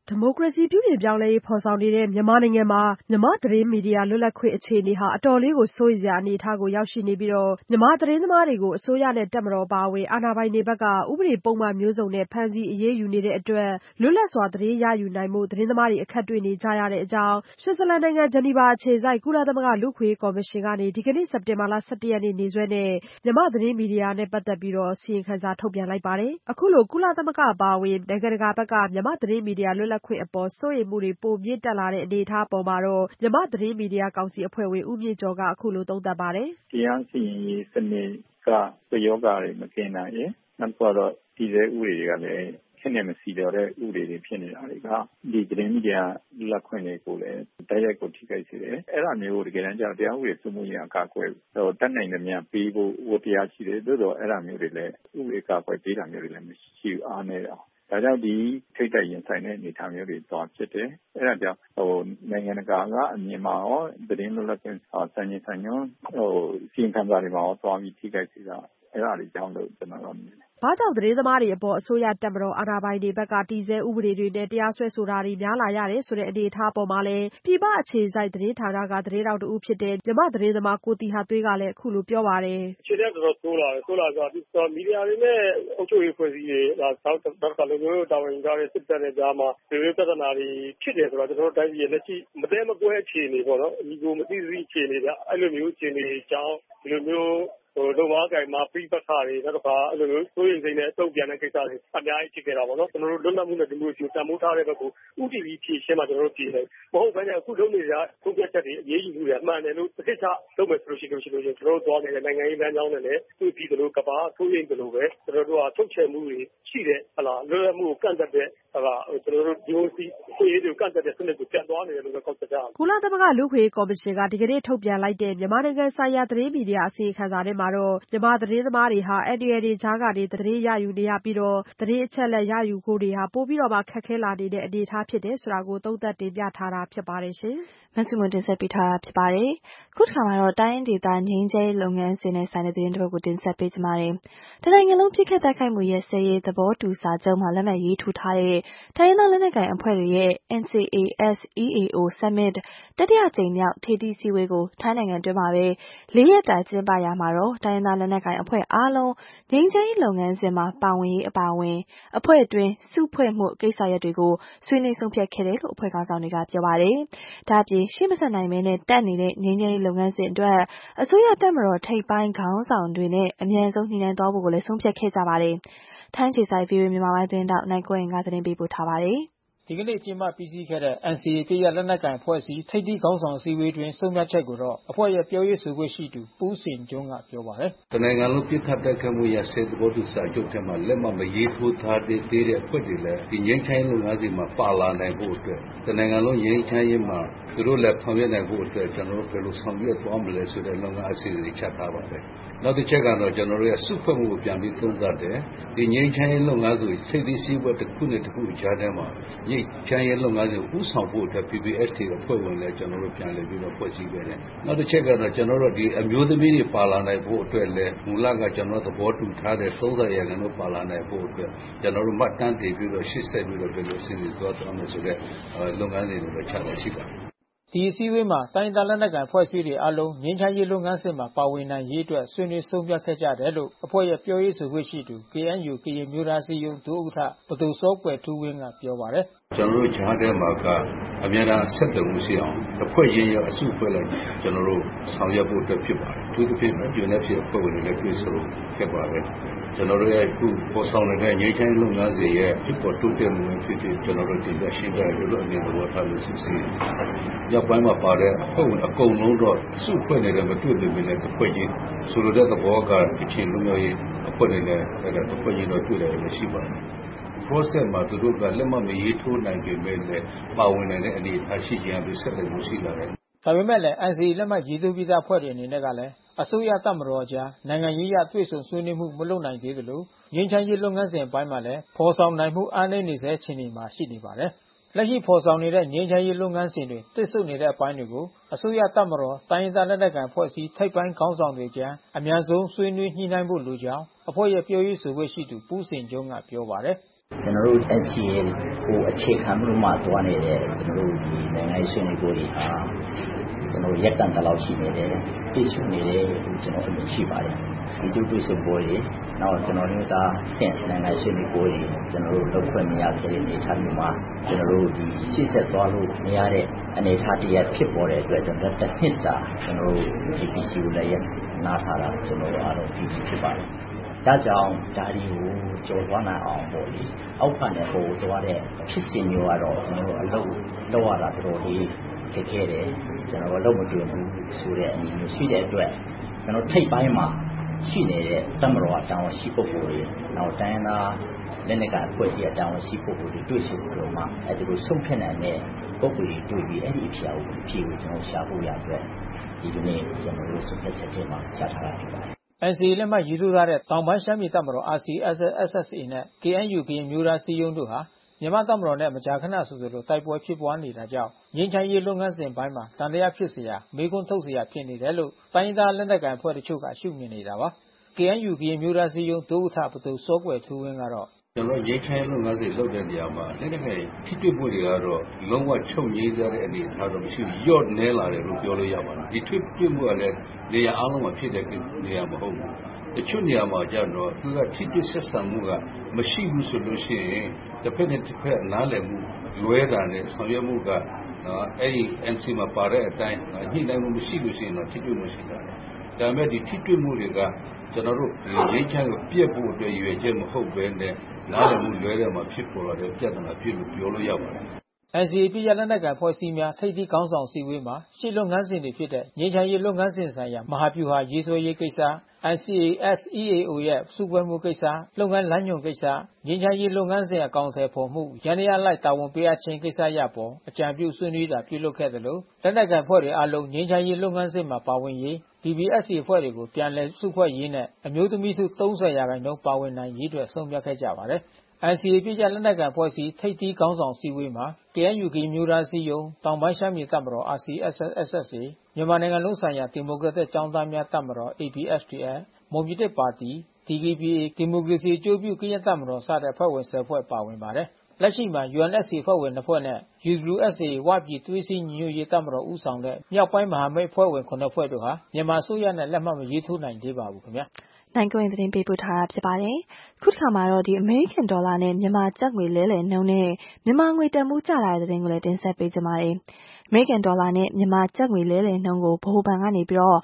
S9: ဒီမိုကရေစီပြုပြင်ပြောင်းလဲရေးဖော်ဆောင်နေတဲ့မြန်မာနိုင်ငံမှာမြန်မာသတင်းမီဒီယာလွတ်လပ်ခွင့်အခြေအနေဟာအတော်လေးကိုစိုးရိမ်စရာအနေအထားကိုရောက်ရှိနေပြီးတော့မြန်မာသတင်းသမားတွေကိုအစိုးရနဲ့တပ်မတော်ပါဝင်အာဏာပိုင်တွေဘက်ကဥပဒေပုံမှန်မျိုးစုံနဲ့ဖမ်းဆီးအရေးယူနေတဲ့အတွက်လွတ်လပ်စွာသတင်းရယူနိုင်မှုသတင်းသမားတွေအခက်တွေ့နေကြရတဲ့အကြောင်းဆွစ်ဇာလန်နိုင်ငံဂျနီဗာအခြေစိုက်ကုလသမဂ္ဂလူ့အခွင့်အရေးကော်မရှင်ကနေဒီကနေ့စက်တင်ဘာလ 17 ရက်နေ့နေ့စွဲနဲ့မြန်မာသတင်းမီဒီယာနဲ့ပတ်သက်ပြီးတော့အစီရင်ခံစာထုတ်ပြန်လိုက်ပါတယ်။အခုလိုကုလသမဂ္ဂပါဝင်နိုင်ငံတကာဘက်ကမြန်မာသတင်းမီဒီယာလွတ်လပ်ခွင့်အပေါ်စိုးရိမ်မှုတွေပိုမြင့်တက်လာတဲ့အနေအထားပေါ်မှာတော့မြန်မာသတင်းမီဒီယာကောင်စီအဖွဲ့ဝင်ဦးမြင့်ကျော်ကအခုလိုသုံးသပ်ပါတယ်
S10: ။တရားစီရင်ရေးစနစ်ကပယောဂတွေမကင်းနိုင်ရင်နောက်တော့ဒီတဲ့ဥပဒေတွေကလည်းဖြစ်နေမစီတော့တဲ့ဥပဒေတွေဖြစ်နေတာတွေကဒီသတင်းမီဒီယာလက်ခွင့်တွေကိုလည်းတိုက်ရိုက်ကိုထိခိုက်စေတယ်။အဲ့ဒါမျိုးကိုတကယ်တမ်းကျတော့တရားဥပဒေစိုးမိုးရေးအကာအကွယ်တတ်နိုင်သမျှပေးဖို့ဝတ္တရားရှိတယ်။သို့တော့အဲ့ဒါမျိုးတွေလည်းဥပဒေအကာအကွယ်ပေးတာမျိုးတွေလည်းမရှိဘူးအားနေတာ။ဒါကြောင့်ဒီထိတ်တိုက်ရင်ဆိုင်တဲ့အနေအထားမျိုးတွေသွားဖြစ်တယ်။အဲ့ဒါကြောင့်နိုင်ငံတကာကအမြင်မှာရောသတင်းလွတ်လပ်ခွင့်စံချိန်စံညွှန်းစီရင်ခံစာတွေမှာရောသွားပြီးထိခိုက်စေတာအဲ့ဒါတွေကြောင့်လို့ကျွန်တော်တို့မြင်တယ်
S9: ။ဘာကြောင့်သတင်းသမားတွေအပေါ်အစိုးရတပ်မတော်အာဏာပိုင်တွေဘက်ကတည်ဆဲဥပဒေတွေနဲ့တရားစွဲဆိုတာတွေများလာရတယ်ဆိုတဲ့အနေအထားပေါ်မှာလည်းပြည်ပအခြေစိုက်သတင်းဌာနကသတင်းတောက်တူဖြစ်တဲ့မြန်မာသတင်းသမားကိုတီဟာသွေးကလည်းအခုလိုပြောပါတယ်
S4: ။ခြေတက်တော်ဆိုးလာဆိုမီဒီယာတွေနဲ့အုပ်ချုပ်ရေးဖွဲ့စည်းတွေတော့လုံမျိုးတာဝန်ကြတဲ့စစ်တပ်နဲ့ကြားမှာဒီလိုပြဿနာတွေဖြစ်တယ်ဆိုတော့ကျွန်တော်တို့တိုင်းပြည်ရဲ့လက်ရှိမတဲမကွဲအခြေအနေပေါ့နော်။ဒီကိုမသိသိအခြေအနေကအဲ့လိုမျိုးအခြေအနေကြောင့်ဒီလိုမျိုးလုံမားကင်မှာပြိပခါတွေနောက်တစ်ခါအဲ့လိုမျိုးစိုးရိမ်စိတ်နဲ့တုံ့ပြန်တဲ့ကိစ္စတွေအများကြီးဖြစ်ခဲ့တာပေါ့နော်ကျွန်တော်တို့လွတ်လပ်မှုနဲ့ဒီမိုကရေစီကိုတန်ဖိုးထားတဲ့ဘက်ကိုဥတီပြီးဖြည့်ရှင်းမှကျွန်တော်တို့ပြည်တယ်မဟုတ်ဘဲနဲ့အခုလုပ်နေတဲ့ထုတ်ပြချက်တွေအရေးယူမှုတွေအမှန်တယ်လို့တစ်ချက်လုပ်မယ်ဆိုလို့ရှိရင်ကျွန်တော်တို့သွားနေတဲ့နိုင်ငံရေးလမ်းကြောင်းနဲ့လည်းသူ့ပြည်တယ်လို့ကဘာစိုးရိမ်တယ်လို့ပဲကျွန်တော်တို့ကထုတ်ချယ်မှုတွေရှိတယ်ဟလာလွတ်လပ်မှုကိုကန့်သက်တဲ့ဟလာကျွန်တော်တို့ဒီမိုကရေစီအရေးတွေကိုကန့်သက်တဲ့စနစ်ကိုပြန်သွားနေတယ်လို့ပဲကောက်ချက်ကြ
S9: ကုလသမဂ္ဂလူ့အခွင့်အရေးကော်မရှင်ကဒီကနေ့ထုတ်ပြန်လိုက်တဲ့မြန်မာနိုင်ငံဆိုင်ရာသတင်းမီဒီယာအစီရင်ခံစာထဲမှာတော့မြန်မာသတင်းသမားတွေဟာအန်ဒီအကြားကနေသတင်းရယူနေရပြီးတော့သတင်းအချက်အလက်ရယူဖို့တွေဟာပိုပြီးတော့မှခက်ခဲလာနေတဲ့အနေအထားဖြစ်တယ်ဆိုတာကိုသုံးသပ်တင်ပြထားတာဖြစ်ပါတယ်ရှင်
S2: ။မဆုမွန်တင်ဆက်ပေးထားတာဖြစ်ပါတယ်။ခုတစ်ခါမှာတော့တိုင်းဒေသငြိမ်းချမ်းရေးလုပ်ငန်းစဉ်နဲ့ဆိုင်တဲ့သတင်းတစ်ပုဒ်ကိုတင်ဆက်ပေးကြပါမယ်။တနိုင်ငံလုံးပြစ်ခတ်တိုက်ခိုက်မှုရဲ့ဆယ်ရေးသဘောတူစာချုပ်မှာလက်မှတ်ရေးထိုးထားတဲ့တိုင်းရင်းသားလက်နက်ကိုင်အဖွဲ့တွေရဲ့ NCAS EAO Summit တတိယကြိမ်မြောက်ထိပ်သီးစည်းဝေးကိုထိုင်းနိုင်ငံတွင်းမှာပဲ၄ ရက်တာကျင်းပရာမှာတော့တိုင်းရင်းသားလက်နက်ကိုင်အဖွဲ့အားလုံးငြိမ်းချမ်းရေးလုပ်ငန်းစဉ်မှာပါဝင်ရေးအပါအဝင်အဖွဲ့အတွင်းစုဖွဲ့မှုကိစ္စရပ်တွေကိုဆွေးနွေးဆုံးဖြတ်ခဲ့တယ်လို့အဖွဲ့ခေါင်းဆောင်တွေကပြောပါတယ်။ဒါ့အပြင်ရှေ့မဆက်နိုင်မဲနဲ့တက်နေတဲ့ငြိမ်းချမ်းရေးလုပ်ငန်းစဉ်အတွက်အစိုးရတပ်မတော်ထိပ်ပိုင်းခေါင်းဆောင်တွေနဲ့အမြန်ဆုံးညှိနှိုင်းသွားဖို့ကိုလည်းဆုံးဖြတ်ခဲ့ကြပါတယ်။ထိုင်းခြေဆိုင် VOA မြန်မာပိုင်းသတင်းတောက်နိုင်ကွန်းရင်ကသတင်းပေးပို့ထားပါတယ်။
S11: ဒီကနေ့ကျင်းပပြီးစီးခဲ့တဲ့ NCA ကရလက်နက်ကိုင်အဖွဲ့အစည်းထိပ်သီးခေါင်းဆောင်အစည်းအဝေးတွင်ဆုံးဖြတ်ချက်ကိုတော့အဖွဲ့ရဲ့ပြောရေးဆိုခွင့်ရှိသူပူးစင်ကျွန်းကပြောပါတယ်
S12: ။တနိုင်ငံလုံးပြစ်ခတ်တိုက်ခိုက်မှုရစတဲ့သဘောတူစာချုပ်ထဲမှာလက်မှတ်မရေးထိုးထားသေးတဲ့အဖွဲ့တွေလည်းဒီငြိမ်းချမ်းရေးလုပ်ငန်းစဉ်မှာပါလာနိုင်ဖို့အတွက်တနိုင်ငံလုံးငြိမ်းချမ်းရေးမှာသူတို့လည်းဆောင်ရွက်နိုင်ဖို့အတွက်ကျွန်တော်တို့ဘယ်လိုဆောင်ရွက်သွားမလဲဆိုတဲ့လုပ်ငန်းအစီအစဉ်တွေချထားပါတယ်။နောက်တစ်ချက်ကတော့ကျွန်တော်တို့ရဲ့စုဖွဲ့မှုကိုပြန်ပြီးသုံးသပ်တယ်။ဒီငြိမ်းချမ်းရေးလုပ်ငန်းစဉ်စိတ်သိစည်းဝတ်တစ်ခုနဲ့တစ်ခုကြားထဲမှာငြိမ်းချမ်းရေးလုပ်ငန်းစဉ်ဥဆောင်ဖို့အတွက် PPST အဖွဲ့ဝင်လည်းကျွန်တော်တို့ပြန်လည်ပြီးတော့ဖွဲ့စည်းခဲ့တယ်။နောက်တစ်ချက်ကတော့ကျွန်တော်တို့ဒီအမျိုးသမီးတွေပါလာနိုင်ဖို့အတွက်လည်းမူလကကျွန်တော်တို့သဘောတူထားတဲ့30ရာခိုင်နှုန်းပါလာနိုင်ဖို့အတွက်ကျွန်တော်တို့မှတ်တမ်းတင်ပြီးတော့ရှေ့ဆက်ပြီးတော့ဘယ်လိုအစီအစဉ်သွားမယ်ဆိုတဲ့လုပ်ငန်းစဉ်တွေချတာရှိပါတယ်
S11: ။ဒီအစည်းအဝေးမှာတိုင်းဒေသလက်နက်ကိုင်အဖွဲ့အစည်းတွေအားလုံးငြိမ်းချမ်းရေးလုပ်ငန်းစဉ်မှာပါဝင်နိုင်ရေးအတွက်ဆွေးနွေးဆုံးဖြတ်ခဲ့ကြတယ်လို့အဖွဲ့ရဲ့ပြောရေးဆိုခွင့်ရှိသူ KNU ကရင်မျိုးသားစည်းရုံးဒုဥက္ကဋ္ဌပဒိုစောကွယ်ထူးဝင်းကပြောပါတယ်
S12: ။ကျွန်တော်တို့ဂျားထဲမှာကအများအားဆက်သွယ်မှုရှိအောင်တစ်ဖွဲ့ချင်းရောအစုဖွဲ့လိုက်ကျွန်တော်တို့ဆောင်ရွက်ဖို့အတွက်ဖြစ်ပါတယ်။သူတစ်ဖြစ်မဲ့ UNFC အဖွဲ့ဝင်တွေလည်းတွေ့ဆုံခဲ့ပါတယ်။ကျွန်တော်တို့ရဲ့အခုပေါ်ဆောင်နေတဲ့ငြိမ်းချမ်းရေးလုပ်ငန်းစဉ်ရဲ့ဖြစ်ပေါ်တိုးတက်မှုဖြစ်ဖြစ်ကျွန်တော်တို့တင်ပြရှင်းပြရလို့အမြင်သဘောထားလို့စုစည်းရောက်ပိုင်းမှာပါတဲ့အဖွဲ့ဝင်အကုန်လုံးတော့စုဖွဲ့နေတယ်မတွေ့ပေမဲ့လည်းတစ်ဖွဲ့ချင်းဆိုလိုတဲ့သဘောကအခြေလူမျိုးရေးအဖွဲ့တွေနဲ့အဲ့ဒါတစ်ဖွဲ့ချင်းတော့တွေ့တယ်လည်းရှိပါတယ်။ process မှာသူတို့ကလက်မှတ်မရေးထိုးနိုင်ပေမဲ့လည်းပါဝင်နိုင်တဲ့အနေအထားရှိခြင်းအပြင်ဆက်လက်မှုရှိလာတယ်
S11: ။ဒါပေမဲ့လည်း NCA လက်မှတ်ရေးထိုးပြီးသားအဖွဲ့တွေအနေနဲ့ကလည်းအစိုးရတပ်မတော်ကြားနိုင်ငံရေးရတွေ့ဆုံဆွေးနွေးမှုမလုပ်နိုင်သေးသလိုငြိမ်းချမ်းရေးလုပ်ငန်းစဉ်အပိုင်းမှာလည်းဖော်ဆောင်နိုင်မှုအားနည်းနေဆဲအခြေအနေမှာရှိနေပါတယ်။လက်ရှိဖော်ဆောင်နေတဲ့ငြိမ်းချမ်းရေးလုပ်ငန်းစဉ်တွေတစ်ဆုတ်နေတဲ့အပိုင်းတွေကိုအစိုးရတပ်မတော်တိုင်းဒေသလက်နက်ကိုင်အဖွဲ့အစည်းထိပ်ပိုင်းခေါင်းဆောင်တွေကြားအများဆုံးဆွေးနွေးညှိနှိုင်းဖို့လိုကြောင်းအဖွဲ့ရဲ့ပြောရေးဆိုခွင့်ရှိသူပူးစင်ကျွန်းကပြောပါတယ်
S13: ကျွန်တော်တို့ NCA ကိုအခြေခံလို့မှတွားနေတဲ့ကျွန်တော်တို့ဒီနိုင်ငံရေးဆွေးနွေးပွဲတွေဟာကျွန်တော်ရက်တန်တလောက်ရှိနေတယ်ပြည့်စုံနေတယ်ကျွန်တော်အမြင်ရှိပါတယ်ဒီတွေ့ဆုံပွဲတွေနောက်ကျွန်တော်တို့ကဆင့်နိုင်ငံဆွေးနွေးပွဲတွေကျွန်တော်တို့လုပ်ခွင့်မရတဲ့အနေအထားမျိုးမှာကျွန်တော်တို့ဒီရှေ့ဆက်သွားလို့မရတဲ့အနေအထားတရားဖြစ်ပေါ်တဲ့အတွက်ကျွန်တော်တစ်နှစ်တာကျွန်တော်တို့ GPC ကိုလည်းနားထားတာကျွန်တော်အားလုံးပြည်ဖြစ်ပါတယ်ဒါကြောင့်ဒါတွေကိုကြော်သွားနိုင်အောင်ပေါ့လေအောက်ဖက်နဲ့ဟိုသွားတဲ့ဖြစ်စဉ်မျိုးကတော့ကျွန်တော်တို့အလုပ်လုပ်ရတာတော်တော်လေးခက်ခဲတယ်ကျွန်တော်တို့မတွေ့ဘူးဆိုတဲ့အနေမျိုးရှိတဲ့အတွက်ကျွန်တော်ထိတ်ပိုင်းမှာရှိနေတဲ့တမတော်အတောင်ရှိပုဂ္ဂိုလ်တွေနောက်တိုင်းသားလက်နက်ကအဖွဲ့အစည်းအတောင်ရှိပုဂ္ဂိုလ်တွေတွေ့ဆုံကြမှာအဲဒီလိုဆုံးဖြတ်နိုင်တဲ့ပုဂ္ဂိုလ်တွေတွေ့ပြီးအဲ့ဒီအဖြစ်ကိုကျွန်တော်ရှာဖို့ရအတွက်ဒီကနေ့ကျွန်တော်တို့ဆုံးဖြတ်ချက်တွေမှာရှာထားတာဖြစ်ပါတယ်
S11: NCA လက်မှတ်ရေးထိုးထားတဲ့တောင်ပိုင်းရှမ်းပြည်တပ်မတော် RCSS/SSA နဲ့ KNU ကရင်မျိုးသားစည်းရုံးတို့ဟာမြန်မာတပ်မတော်နဲ့မကြာခဏဆိုသလိုတိုက်ပွဲဖြစ်ပွားနေတာကြောင့်ငြိမ်းချမ်းရေးလုပ်ငန်းစဉ်ပိုင်းမှာတန်တရားဖြစ်เสียမေးခွန်းထုတ်เสียဖြစ်နေတယ်လို့တိုင်းသားလက်နက်ကိုင်အဖွဲ့တချို့ကရှုမြင်နေတာပါ KNU ကရင်မျိုးသားစည်းရုံးဒုဥက္ကဋ္ဌပတူစောကွယ်ထူးဝင်းကတော့
S12: ကျွန်တော်ရေးခိုင်းလုပ်ငန်းစဉ်လုပ်တဲ့နေရာမှာလက်နက်ကိုင်ထိတွေ့မှုတွေကတော့လုံးဝချုပ်ငြိမ်းသွားတဲ့အနေအထားတော့မရှိဘူးရော့နဲလာတယ်လို့ပြောလို့ရပါတယ်ဒီထိတွေ့မှုကလည်းနေရာအားလုံးမှာဖြစ်တဲ့နေရာမဟုတ်ဘူးတချို့နေရာမှာကျတော့သူကထိတွေ့ဆက်ဆံမှုကမရှိဘူးဆိုလို့ရှိရင်တစ်ဖက်နဲ့တစ်ဖက်နားလည်မှုလွဲတာနဲ့ဆောင်ရွက်မှုကအဲ့ဒီ NC မှာပါတဲ့အတိုင်းညှိနှိုင်းမှုမရှိလို့ရှိရင်တော့ထိတွေ့မှုရှိတာဒါပေမဲ့ဒီထိတွေ့မှုတွေကကျွန်တော်တို့ငြိမ်းချမ်းကိုပြည့်ဖို့အတွက်ရည်ရွယ်ချက်မဟုတ်ဘဲနဲ့နားလည်မှုလွဲတဲ့မှာဖြစ်ပေါ်လာတဲ့ပြဿနာဖြစ်လို့ပြောလို့ရပါတယ်
S11: NCA ပြည်ရလက်နက်ကိုင်ဖွဲ့စည်းများထိပ်သီးခေါင်းဆောင်စည်းဝေးမှာရှေ့လုပ်ငန်းစဉ်တွေဖြစ်တဲ့ငြိမ်းချမ်းရေးလုပ်ငန်းစဉ်ဆိုင်ရာမဟာဗျူဟာရေးဆွဲရေးကိစ္စ NCA-SEAO ရဲ့စုဖွဲ့မှုကိစ္စလုပ်ငန်းလမ်းညွှန်ကိစ္စငြိမ်းချမ်းရေးလုပ်ငန်းစဉ်အကောင်အထည်ဖော်မှုရန်ရာလိုက်တာဝန်ပေးအပ်ခြင်းကိစ္စရပ်ပေါ်အကြံပြုဆွေးနွေးတာပြုလုပ်ခဲ့တယ်လို့လက်နက်ကိုင်ဖွဲ့တွေအားလုံးငြိမ်းချမ်းရေးလုပ်ငန်းစဉ်မှာပါဝင်ရေး DPSA အဖွဲ့တွေကိုပြန်လည်စုဖွဲ့ရေးနဲ့အမျိုးသမီးစု 30% ပါဝင်နိုင်ရေးအတွက်ဆုံးဖြတ်ခဲ့ကြပါတယ်NCA ပြည်ကြလက်နက်ကိုင်ဖွဲ့စည်းထိပ်သီးခေါင်းဆောင်စည်းဝေးမှာ KNU ကမျိုးသားစည်းရုံးတောင်ပိုင်းရှမ်းပြည်တပ်မတော် RCSS/SSA မြန်မာနိုင်ငံလုံးဆိုင်ရာဒီမိုကရက်တစ်ကျောင်းသားများတပ်မတော် ABSDF မွန်ပြည်သစ်ပါတီ DKBA ဒီမိုကရေစီအကျိုးပြုကရင်တပ်မတော်စတဲ့အဖွဲ့ဝင်10ဖွဲ့ပါဝင်ပါတယ်လက်ရှိမှာ UNSC အဖွဲ့ဝင်2ဖွဲ့နဲ့ UWSA ဝပြည်သွေးစည်းညီညွတ်ရေးတပ်မတော်ဦးဆောင်တဲ့မြောက်ပိုင်းမဟာမိတ်အဖွဲ့ဝင်9ဖွဲ့တို့ဟာမြန်မာအစိုးရနဲ့လက်မှတ်မရေးထိုးနိုင်သေးပါဘူးခင်ဗျာ
S2: နိုင်ကွင်းသတင်းပေးပို့ထားတာဖြစ်ပါတယ်။ခုတစ်ခါမှာတော့အမေရိကန်ဒေါ်လာနဲ့မြန်မာကျပ်ငွေလဲလှယ်နှုန်းနဲ့မြန်မာငွေတန်ဖိုးကျလာတဲ့သတင်းကိုလည်းတင်ဆက်ပေးကြပါမယ်။အမေရိကန်ဒေါ်လာနဲ့မြန်မာကျပ်ငွေလဲလှယ်နှုန်းကိုဗဟိုဘဏ်ကနေပြီးတော့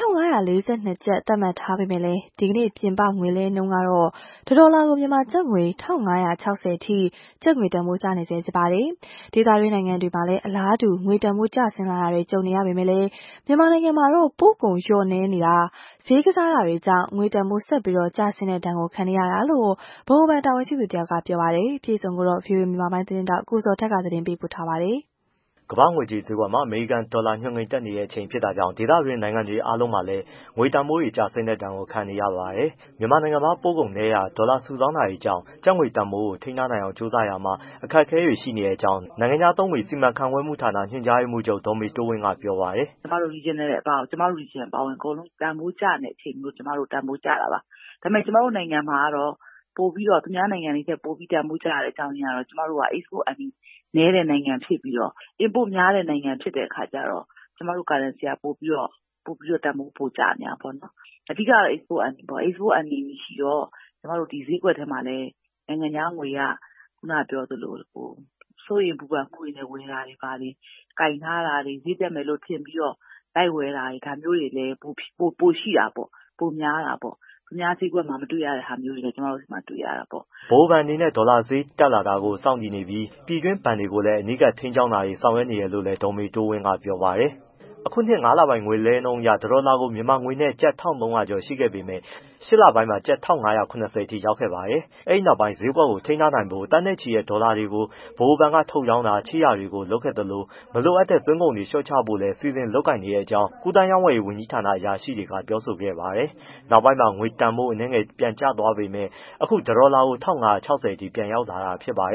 S2: 1542ကျပ်သတ်မှတ်ထားပေမဲ့လည်းဒီကနေ့ပြင်ပငွေလဲနှုန်းကတော့ဒေါ်လာကိုမြန်မာကျပ်ငွေ1560အထိကျပ်ငွေတန်ဖိုးကျနေစေဖြစ်ပါတယ်။ဒေသတွင်းနိုင်ငံတွေမှာလည်းအလားတူငွေတန်ဖိုးကျဆင်းလာတာတွေကြုံနေရပေမဲ့လည်းမြန်မာနိုင်ငံမှာတော့ပို့ကုန်လျော့နေနေတာဈေးကစားတာတွေကြောင့်ငွေတန်ဖိုးဆက်ပြီးတော့ကျဆင်းတဲ့ဒဏ်ကိုခံရတာလို့ဗဟိုဘဏ်တာဝန်ရှိသူတယောက်ကပြောပါတယ်။ပြည်စုံကိုတော့ VOA မြန်မာပိုင်းသတင်းတောက်ကိုစောထက်ကသတင်းပေးပို့ထားပါတယ်။
S14: ကမ္ဘာငွေကြေးဈေးကွက်မှာအမေရိကန်ဒေါ်လာညွှန်ငွေတက်နေတဲ့အချိန်ဖြစ်တာကြောင့်ဒေသတွင်းနိုင်ငံတွေအားလုံးမှာလည်းငွေတန်ဖိုးတွေကျဆင်းတဲ့ဒဏ်ကိုခံနေရပါတယ်။မြန်မာနိုင်ငံမှာပို့ကုန်နဲ့ဒေါ်လာစုဆောင်းတာတွေကြောင့်ကျပ်ငွေတန်ဖိုးကိုထိန်းထားနိုင်အောင်ကြိုးစားရမှာအခက်အခဲတွေရှိနေတဲ့အကြောင်းနိုင်ငံခြားသုံးငွေစီမံခန့်ခွဲမှုဌာနညွှန်ကြားရေးမှူးချုပ်ဒေါ်မေတိုးဝင်းကပြောပါတယ်
S15: ။ကျမတို့ regional နဲ့အပေါင်းကျမတို့ region ပေါင်းအကုန်လုံးတန်ဖိုးကျနေတဲ့အချိန်မျိုးကျမတို့တန်ဖိုးကျတာပါ။ဒါပေမဲ့ကျမတို့နိုင်ငံမှာကတော့ပို့ပြီးတော့သူများနိုင်ငံတွေထက်ပိုပြီးတန်ဖိုးကျတဲ့အကြောင်းရင်းကတော့ကျမတို့က export earning နည်းတဲ့နိုင်ငံဖြစ်ပြီးတော့ import များတဲ့နိုင်ငံဖြစ်တဲ့အခါကျတော့ကျမတို့ currency ကပို့ပြီးတော့တန်ဖိုးပိုကျနေတာပေါ့နော်။အဓိကတော့ export earning ပေါ့ export earning ရှိတော့ကျမတို့ဒီဈေးကွက်ထဲမှာလည်းနိုင်ငံခြားငွေကခုနပြောသလိုစိုးရိမ်ပူပန်မှုတွေနဲ့ဝယ်တာတွေပါလေကင်ထားတာတွေဈေးတက်မယ်လို့ထင်ပြီးတော့လိုက်ဝယ်တာတွေဒါမျိုးတွေလည်းပိုရှိတာပေါ့ပိုများတာပေါ့သူများဈေးကွက်မှာမတွေ့ရတဲ့ဟာမျိုးတွေလည်းကျမတို့ဒီမှာတွေ့ရတာပေါ့
S14: ဘိုးဘဏ်အနေနဲ့ဒေါ်လာဈေးတက်လာတာကိုစောင့်ကြည့်နေပြီးပြည်တွင်းဘဏ်တွေကိုလည်းအနီးကပ်ထိန်းကျောင်းတာတွေဆောင်ရွက်နေတယ်လို့လည်းဒေါ်မေတိုးဝင်းကပြောပါတယ်အခုနှစ်9လပိုင်းငွေလဲနှုန်းအရဒေါ်လာကိုမြန်မာငွေနဲ့ကျပ်1300ကျော်ရှိခဲ့ပေမဲ့10လပိုင်းမှာကျပ်1590အထိရောက်ခဲ့ပါတယ်။အဲဒီနောက်ပိုင်းဈေးကွက်ကိုထိန်းထားနိုင်ဖို့တန်းနဲ့ချီတဲ့ဒေါ်လာတွေကိုဗဟိုဘဏ်ကထုတ်ရောင်းတာချေးရတွေကိုလုပ်ခဲ့တယ်လို့မလိုအပ်တဲ့သွင်းကုန်တွေလျှော့ချဖို့လည်းစီစဉ်လုပ်ကိုင်နေတဲ့အကြောင်းကုသရေးဝန်ကြီးဌာနအရာရှိတွေကပြောဆိုခဲ့ပါတယ်။နောက်ပိုင်းမှာငွေတန်ဖိုးအနည်းငယ်ပြန်ကျသွားပေမဲ့အခုဒေါ်လာကို1560အထိပြန်ရောက်လာတာဖြစ်ပါတယ်။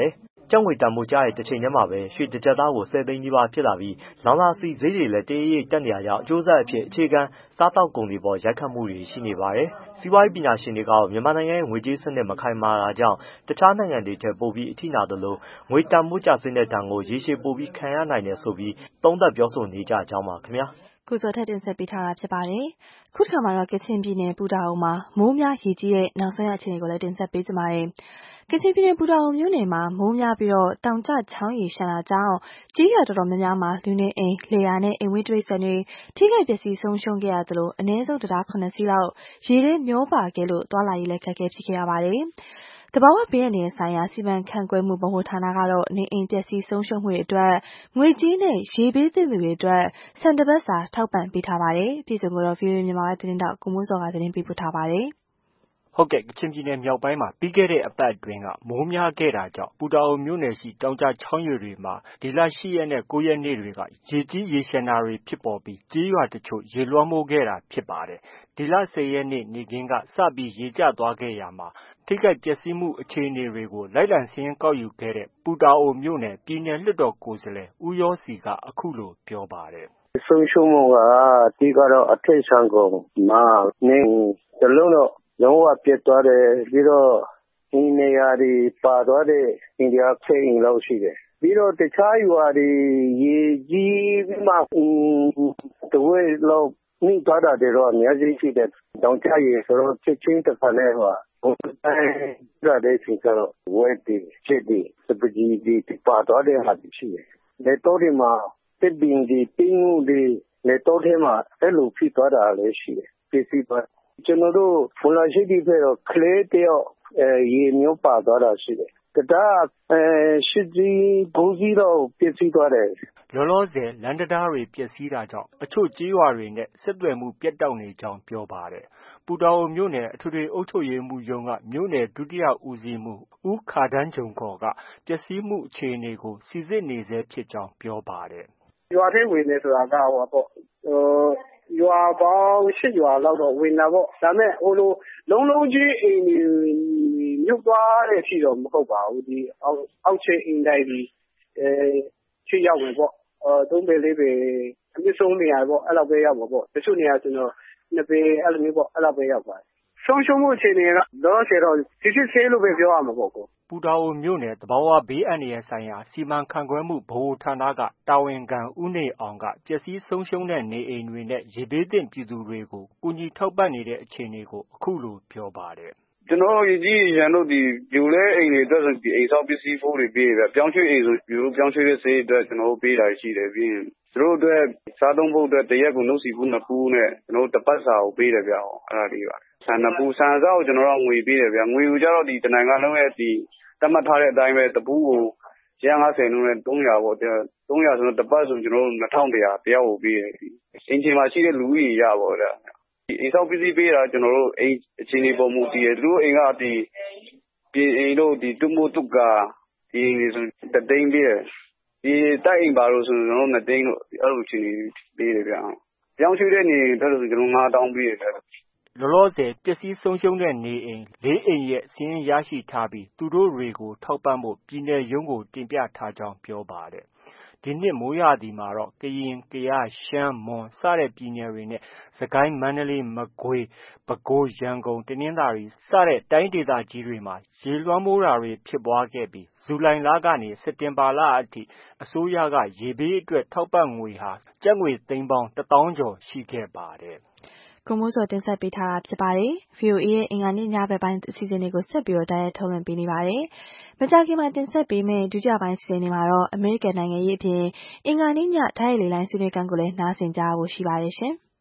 S14: ကျပ်ငွေတန်ဖိုးကျတဲ့တစ်ချိန်တည်းမှာပဲရွှေတစ်ကျပ်သားကို10 သိန်းနီးပါးဖြစ်လာပြီးလောင်စာဆီဈေးတွေလည်းတရိပ်ရိပ်တက်နေတာကြောင့်အကျိုးဆက်အဖြစ်အခြေခံစားသောက်ကုန်တွေပေါ်ရိုက်ခတ်မှုတွေရှိနေပါတယ်။စီးပွားရေးပညာရှင်တွေကတော့မြန်မာနိုင်ငံရဲ့ငွေကြေးစနစ်မခိုင်မာတာကြောင့်တခြားနိုင်ငံတွေထက်ပိုပြီးအထိနာသလိုငွေတန်ဖိုးကျဆင်းတဲ့ဒဏ်ကိုရေရှည်ပိုပြီးခံရနိုင်တယ်ဆိုပြီးသုံးသပ်ပြောဆိုနေကြကြောင်းပါခင်ဗျာ။
S2: ကိုဇော်ထက်တင်ဆက်ပေးထားတာဖြစ်ပါတယ်။ခုတစ်ခါမှာတော့ကချင်ပြည်နယ်ပူတာအိုမှာမိုးများရေကြီးတဲ့နောက်ဆုံးအခြေအနေကိုလည်းတင်ဆက်ပေးကြပါမယ်။ကချင်ပြည်နယ်ပူတာအိုမြို့နယ်မှာမိုးများပြီးတော့တောင်ကျချောင်းရေရှမ်းတာကြောင့်ကြေးရွာတော်တော်များများမှာလူနေအိမ်လယ်ယာနဲ့အိမ်ဝင်းတိရစ္ဆာန်တွေထိခိုက်ပျက်စီးဆုံးရှုံးခဲ့ရသလိုအနည်းဆုံးတရား9စီးလောက်ရေထဲမျောပါခဲ့လို့သွားလာရေးလည်းခက်ခဲဖြစ်ခဲ့ရပါတယ်။တဘာဝဘေးအန္တရာယ်ဆိုင်ရာစီမံခန့်ခွဲမှုဗဟိုဌာနကတော့နေအိမ်ပျက်စီးဆုံးရှုံးမှုတွေအတွက်ငွေကြေးနဲ့ရေဘေးသင့်သူတွေအတွက်ဆန်တပတ်စာထောက်ပံ့ပေးထားပါတယ်။ပြည်စုံကတော့ VOA မြန်မာပိုင်းသတင်းတောက်ကိုမိုးစောကသတင်းပေးပို့ထားပါတယ်
S3: ။ဟုတ်ကဲ့ကချင်ပြည်နယ်မြောက်ပိုင်းမှာပြီးခဲ့တဲ့အပတ်အတွင်းကမိုးများခဲ့တာကြောင့်ပူတာအိုမြို့နယ်ရှိတောင်ကျချောင်းရွေတွေမှာဒီလ10ရက်နဲ့9ရက်နေ့တွေကရေကြီးရေရှမ်းတာတွေဖြစ်ပေါ်ပြီးကြေးရွာတချို့ရေလွှမ်းမိုးခဲ့တာဖြစ်ပါတယ်။ဒီလ10ရက်နေ့နေ့ခင်းကစပြီးရေကျသွားခဲ့ရမှာထိခိုက်ပျက်စီးမှုအခြေအနေတွေကိုလိုက်လံစာရင်းကောက်ယူခဲ့တဲ့ပူတာအိုမြို့နယ်ပြည်နယ်လွှတ်တော်ကိုယ်စားလှယ်ဦးရောစီကအခုလိုပြောပါတယ်
S16: ။ဆုံးရှုံးမှုကဒီကတော့အထက်ဆန်ကုန်မှာနေတလုံးတော့လုံးဝပြတ်သွားတယ်ပြီးတော့ဒီနေရာတွေပါသွားတဲ့အိန္ဒိယဖိအိမ်လောက်ရှိတယ်ပြီးတော့တခြားရွာတွေရေကြီးပြီးမှတဝက်လောက်မိသွားတာတွေတော့အများကြီးရှိတယ်တောင်ကျရေဆိုတော့ချက်ချင်းတစ်ခါနဲ့ဟိုရတဲ့ချိန်ကျတော့ဝက်တွေချက်တွေစပကြီးတွေပါသွားတဲ့ဟာရှိတယ်လေတော့ဒီမှာတစ်ပင်တွေတင်းမှုတွေလေတော့ထဲမှာအဲ့လိုဖြစ်သွားတာလည်းရှိတယ်ပြည်စီပါကျွန်တော်တို့ဖလာရှိတီပဲတော့ကလေးတယောက်ရေမျိုးပါသွားတာရှိတယ်ဒါရှိဒီဘူစီတော့ပြည့်စည်သွားတယ်
S3: လောလောဆယ်လန်ဒတာတွေပျက်စီးတာကြောင့်အချို့ကြေးရွာတွေနဲ့ဆက်သွယ်မှုပြတ်တောက်နေကြောင်းပြောပါတယ်ပူတာအိုမြို့နယ်အထွေထွေအုပ်ချုပ်ရေးမှူးရုံးကမြို့နယ်ဒုတိယဦးစီးမှူးဦးခါဒန်းဂျုံခေါ်ကပျက်စီးမှုအခြေအနေကိုစီစစ်နေဆဲဖြစ်ကြောင်းပြောပါတယ်
S16: ရွာထဲဝင်နေဆိုတာကဟိုပေါ့ရွာပေါင်း8ရွာလောက်တော့ဝင်လာပေါ့ဒါမဲ့ဟိုလိုလုံးကြီးအိမ်တွေမြုပ်သွားတဲ့အထိတော့မဟုတ်ပါဘူးဒီအောက်ခြေအိမ်တိုင်းဒီချီရောက်ဝင်ပေါ့3ပေ4ပေအမြင့်ဆုံးနေရာပေါ့အဲ့လောက်ပဲရောက်ပါပေါ့တချို့နေရာကျွန်တော်2ပေအဲ့လိုမျိုးပေါ့အဲ့လောက်ပဲရောက်ပါတယ်ဆုံးရှုံးမှုအခြေအနေကတော့ဆယ်တော့စစ်ဆေးလို့ပဲပြောရမှာပေါ့ကို
S3: ပူတာအိုမြို့နယ်တဘာဝဘေးအန္တရာယ်ဆိုင်ရာစီမံခန့်ခွဲမှုဗဟိုဌာနကတာဝန်ခံဦးနေအောင်ကပျက်စီးဆုံးရှုံးတဲ့နေအိမ်တွေနဲ့ရေဘေးသင့်ပြည်သူတွေကိုကူညီထောက်ပံ့နေတဲ့အခြေအနေကိုအခုလိုပြောပါတယ်
S16: ကျွန်တော်ရေကြီးရန်တို့ဒီပြိုလဲအိမ်တွေအတွက်ဆိုဒီအိမ်ဆောက်ပစ္စည်းဖိုးတွေပေးရပြောင်းရွှေ့အိမ်ဆိုပြိုပြောင်းရွှေ့တဲ့ဆေးအတွက်ကျွန်တော်ပေးတာရှိတယ်ပြီးရင်သူတို့အတွက်စားသုံးဖို့အတွက်တရက်ကိုနှုတ်စီဘူး2ခုနဲ့ကျွန်တော်တပတ်စာကိုပေးတယ်ဗျအဲ့ဒါလေးပါဆန်2ခုဆန်စားကိုကျွန်တော်တို့ငွေပေးတယ်ဗျငွေကိုကြတော့ဒီတနိုင်ငံလုံးရဲ့ဒီတတ်မှတ်ထားတဲ့အတိုင်းပဲတပူးကို150နှုန်းနဲ့300ပေါ့300ဆိုတော့တပတ်ဆိုကျွန်တော်တို့2100တယောက်ကိုပေးတယ်အင်ဂျင်မှာရှိတဲ့လူကြီးရပါတော့ဒီအိမ်ဆောက်ပစ္စည်းပေးတာကျွန်တော်တို့အိမ်အခြေအနေပုံမူတည်တယ်သူတို့အိမ်ကဒီပြင်အိမ်တို့ဒီတူမိုတုကာဒီဆိုတသိန်းပေးတယ်ဒီတိုက်အိမ်ပါလို့ဆိုကျွန်တော်တို့2သိန်းလို့အဲ့လိုအခြေအနေပေးတယ်ဗျပြောင်းရွှေ့တဲ့နေတော့ဆိုကျွန်တော်9000ပေးတယ်
S3: လောလောဆယ်ပျက်စီးဆုံးရှုံးတဲ့နေအိမ်၄အိမ်ရဲ့စာရင်းရရှိထားပြီးသူတို့တွေကိုထောက်ပံ့ဖို့ပြည်နယ်ရုံးကိုတင်ပြထားကြောင်းပြောပါတယ်ဒီနှစ်မိုးရာသီမှာတော့ကရင်၊ကယား၊ရှမ်း၊မွန်စတဲ့ပြည်နယ်တွေနဲ့စကိုင်း၊မန္တလေး၊မကွေး၊ပဲခူး၊ရန်ကုန်၊တနင်္သာရီစတဲ့တိုင်းဒေသကြီးတွေမှာရေလွှမ်းမိုးတာတွေဖြစ်ပွားခဲ့ပြီးဇူလိုင်လကနေစက်တင်ဘာလအထိအစိုးရကရေဘေးအတွက်ထောက်ပံ့ငွေဟာကျပ်ငွေသိန်းပေါင်း1000ကျော်ရှိခဲ့ပါတယ်
S2: ကိုမိုးစောတင်ဆက်ပေးထားတာဖြစ်ပါတယ်။ VOA ရဲ့အင်္ဂါနေ့ညဘက်ပိုင်းအစီအစဉ်တွေကိုဆက်ပြီးတော့တိုက်ရိုက်ထုတ်လွှင့်ပေးနေပါတယ်။မကြာခင်မှာတင်ဆက်ပေးမယ့်ဒုတိယပိုင်းအစီအစဉ်တွေမှာတော့အမေရိကန်နိုင်ငံရေးအပြင်အင်္ဂါနေ့ညတိုက်ရိုက်လေလိုင်းဆွေးနွေးခန်းကိုလည်းနားဆင်ကြဖို့ရှိပါတယ်ရှင်။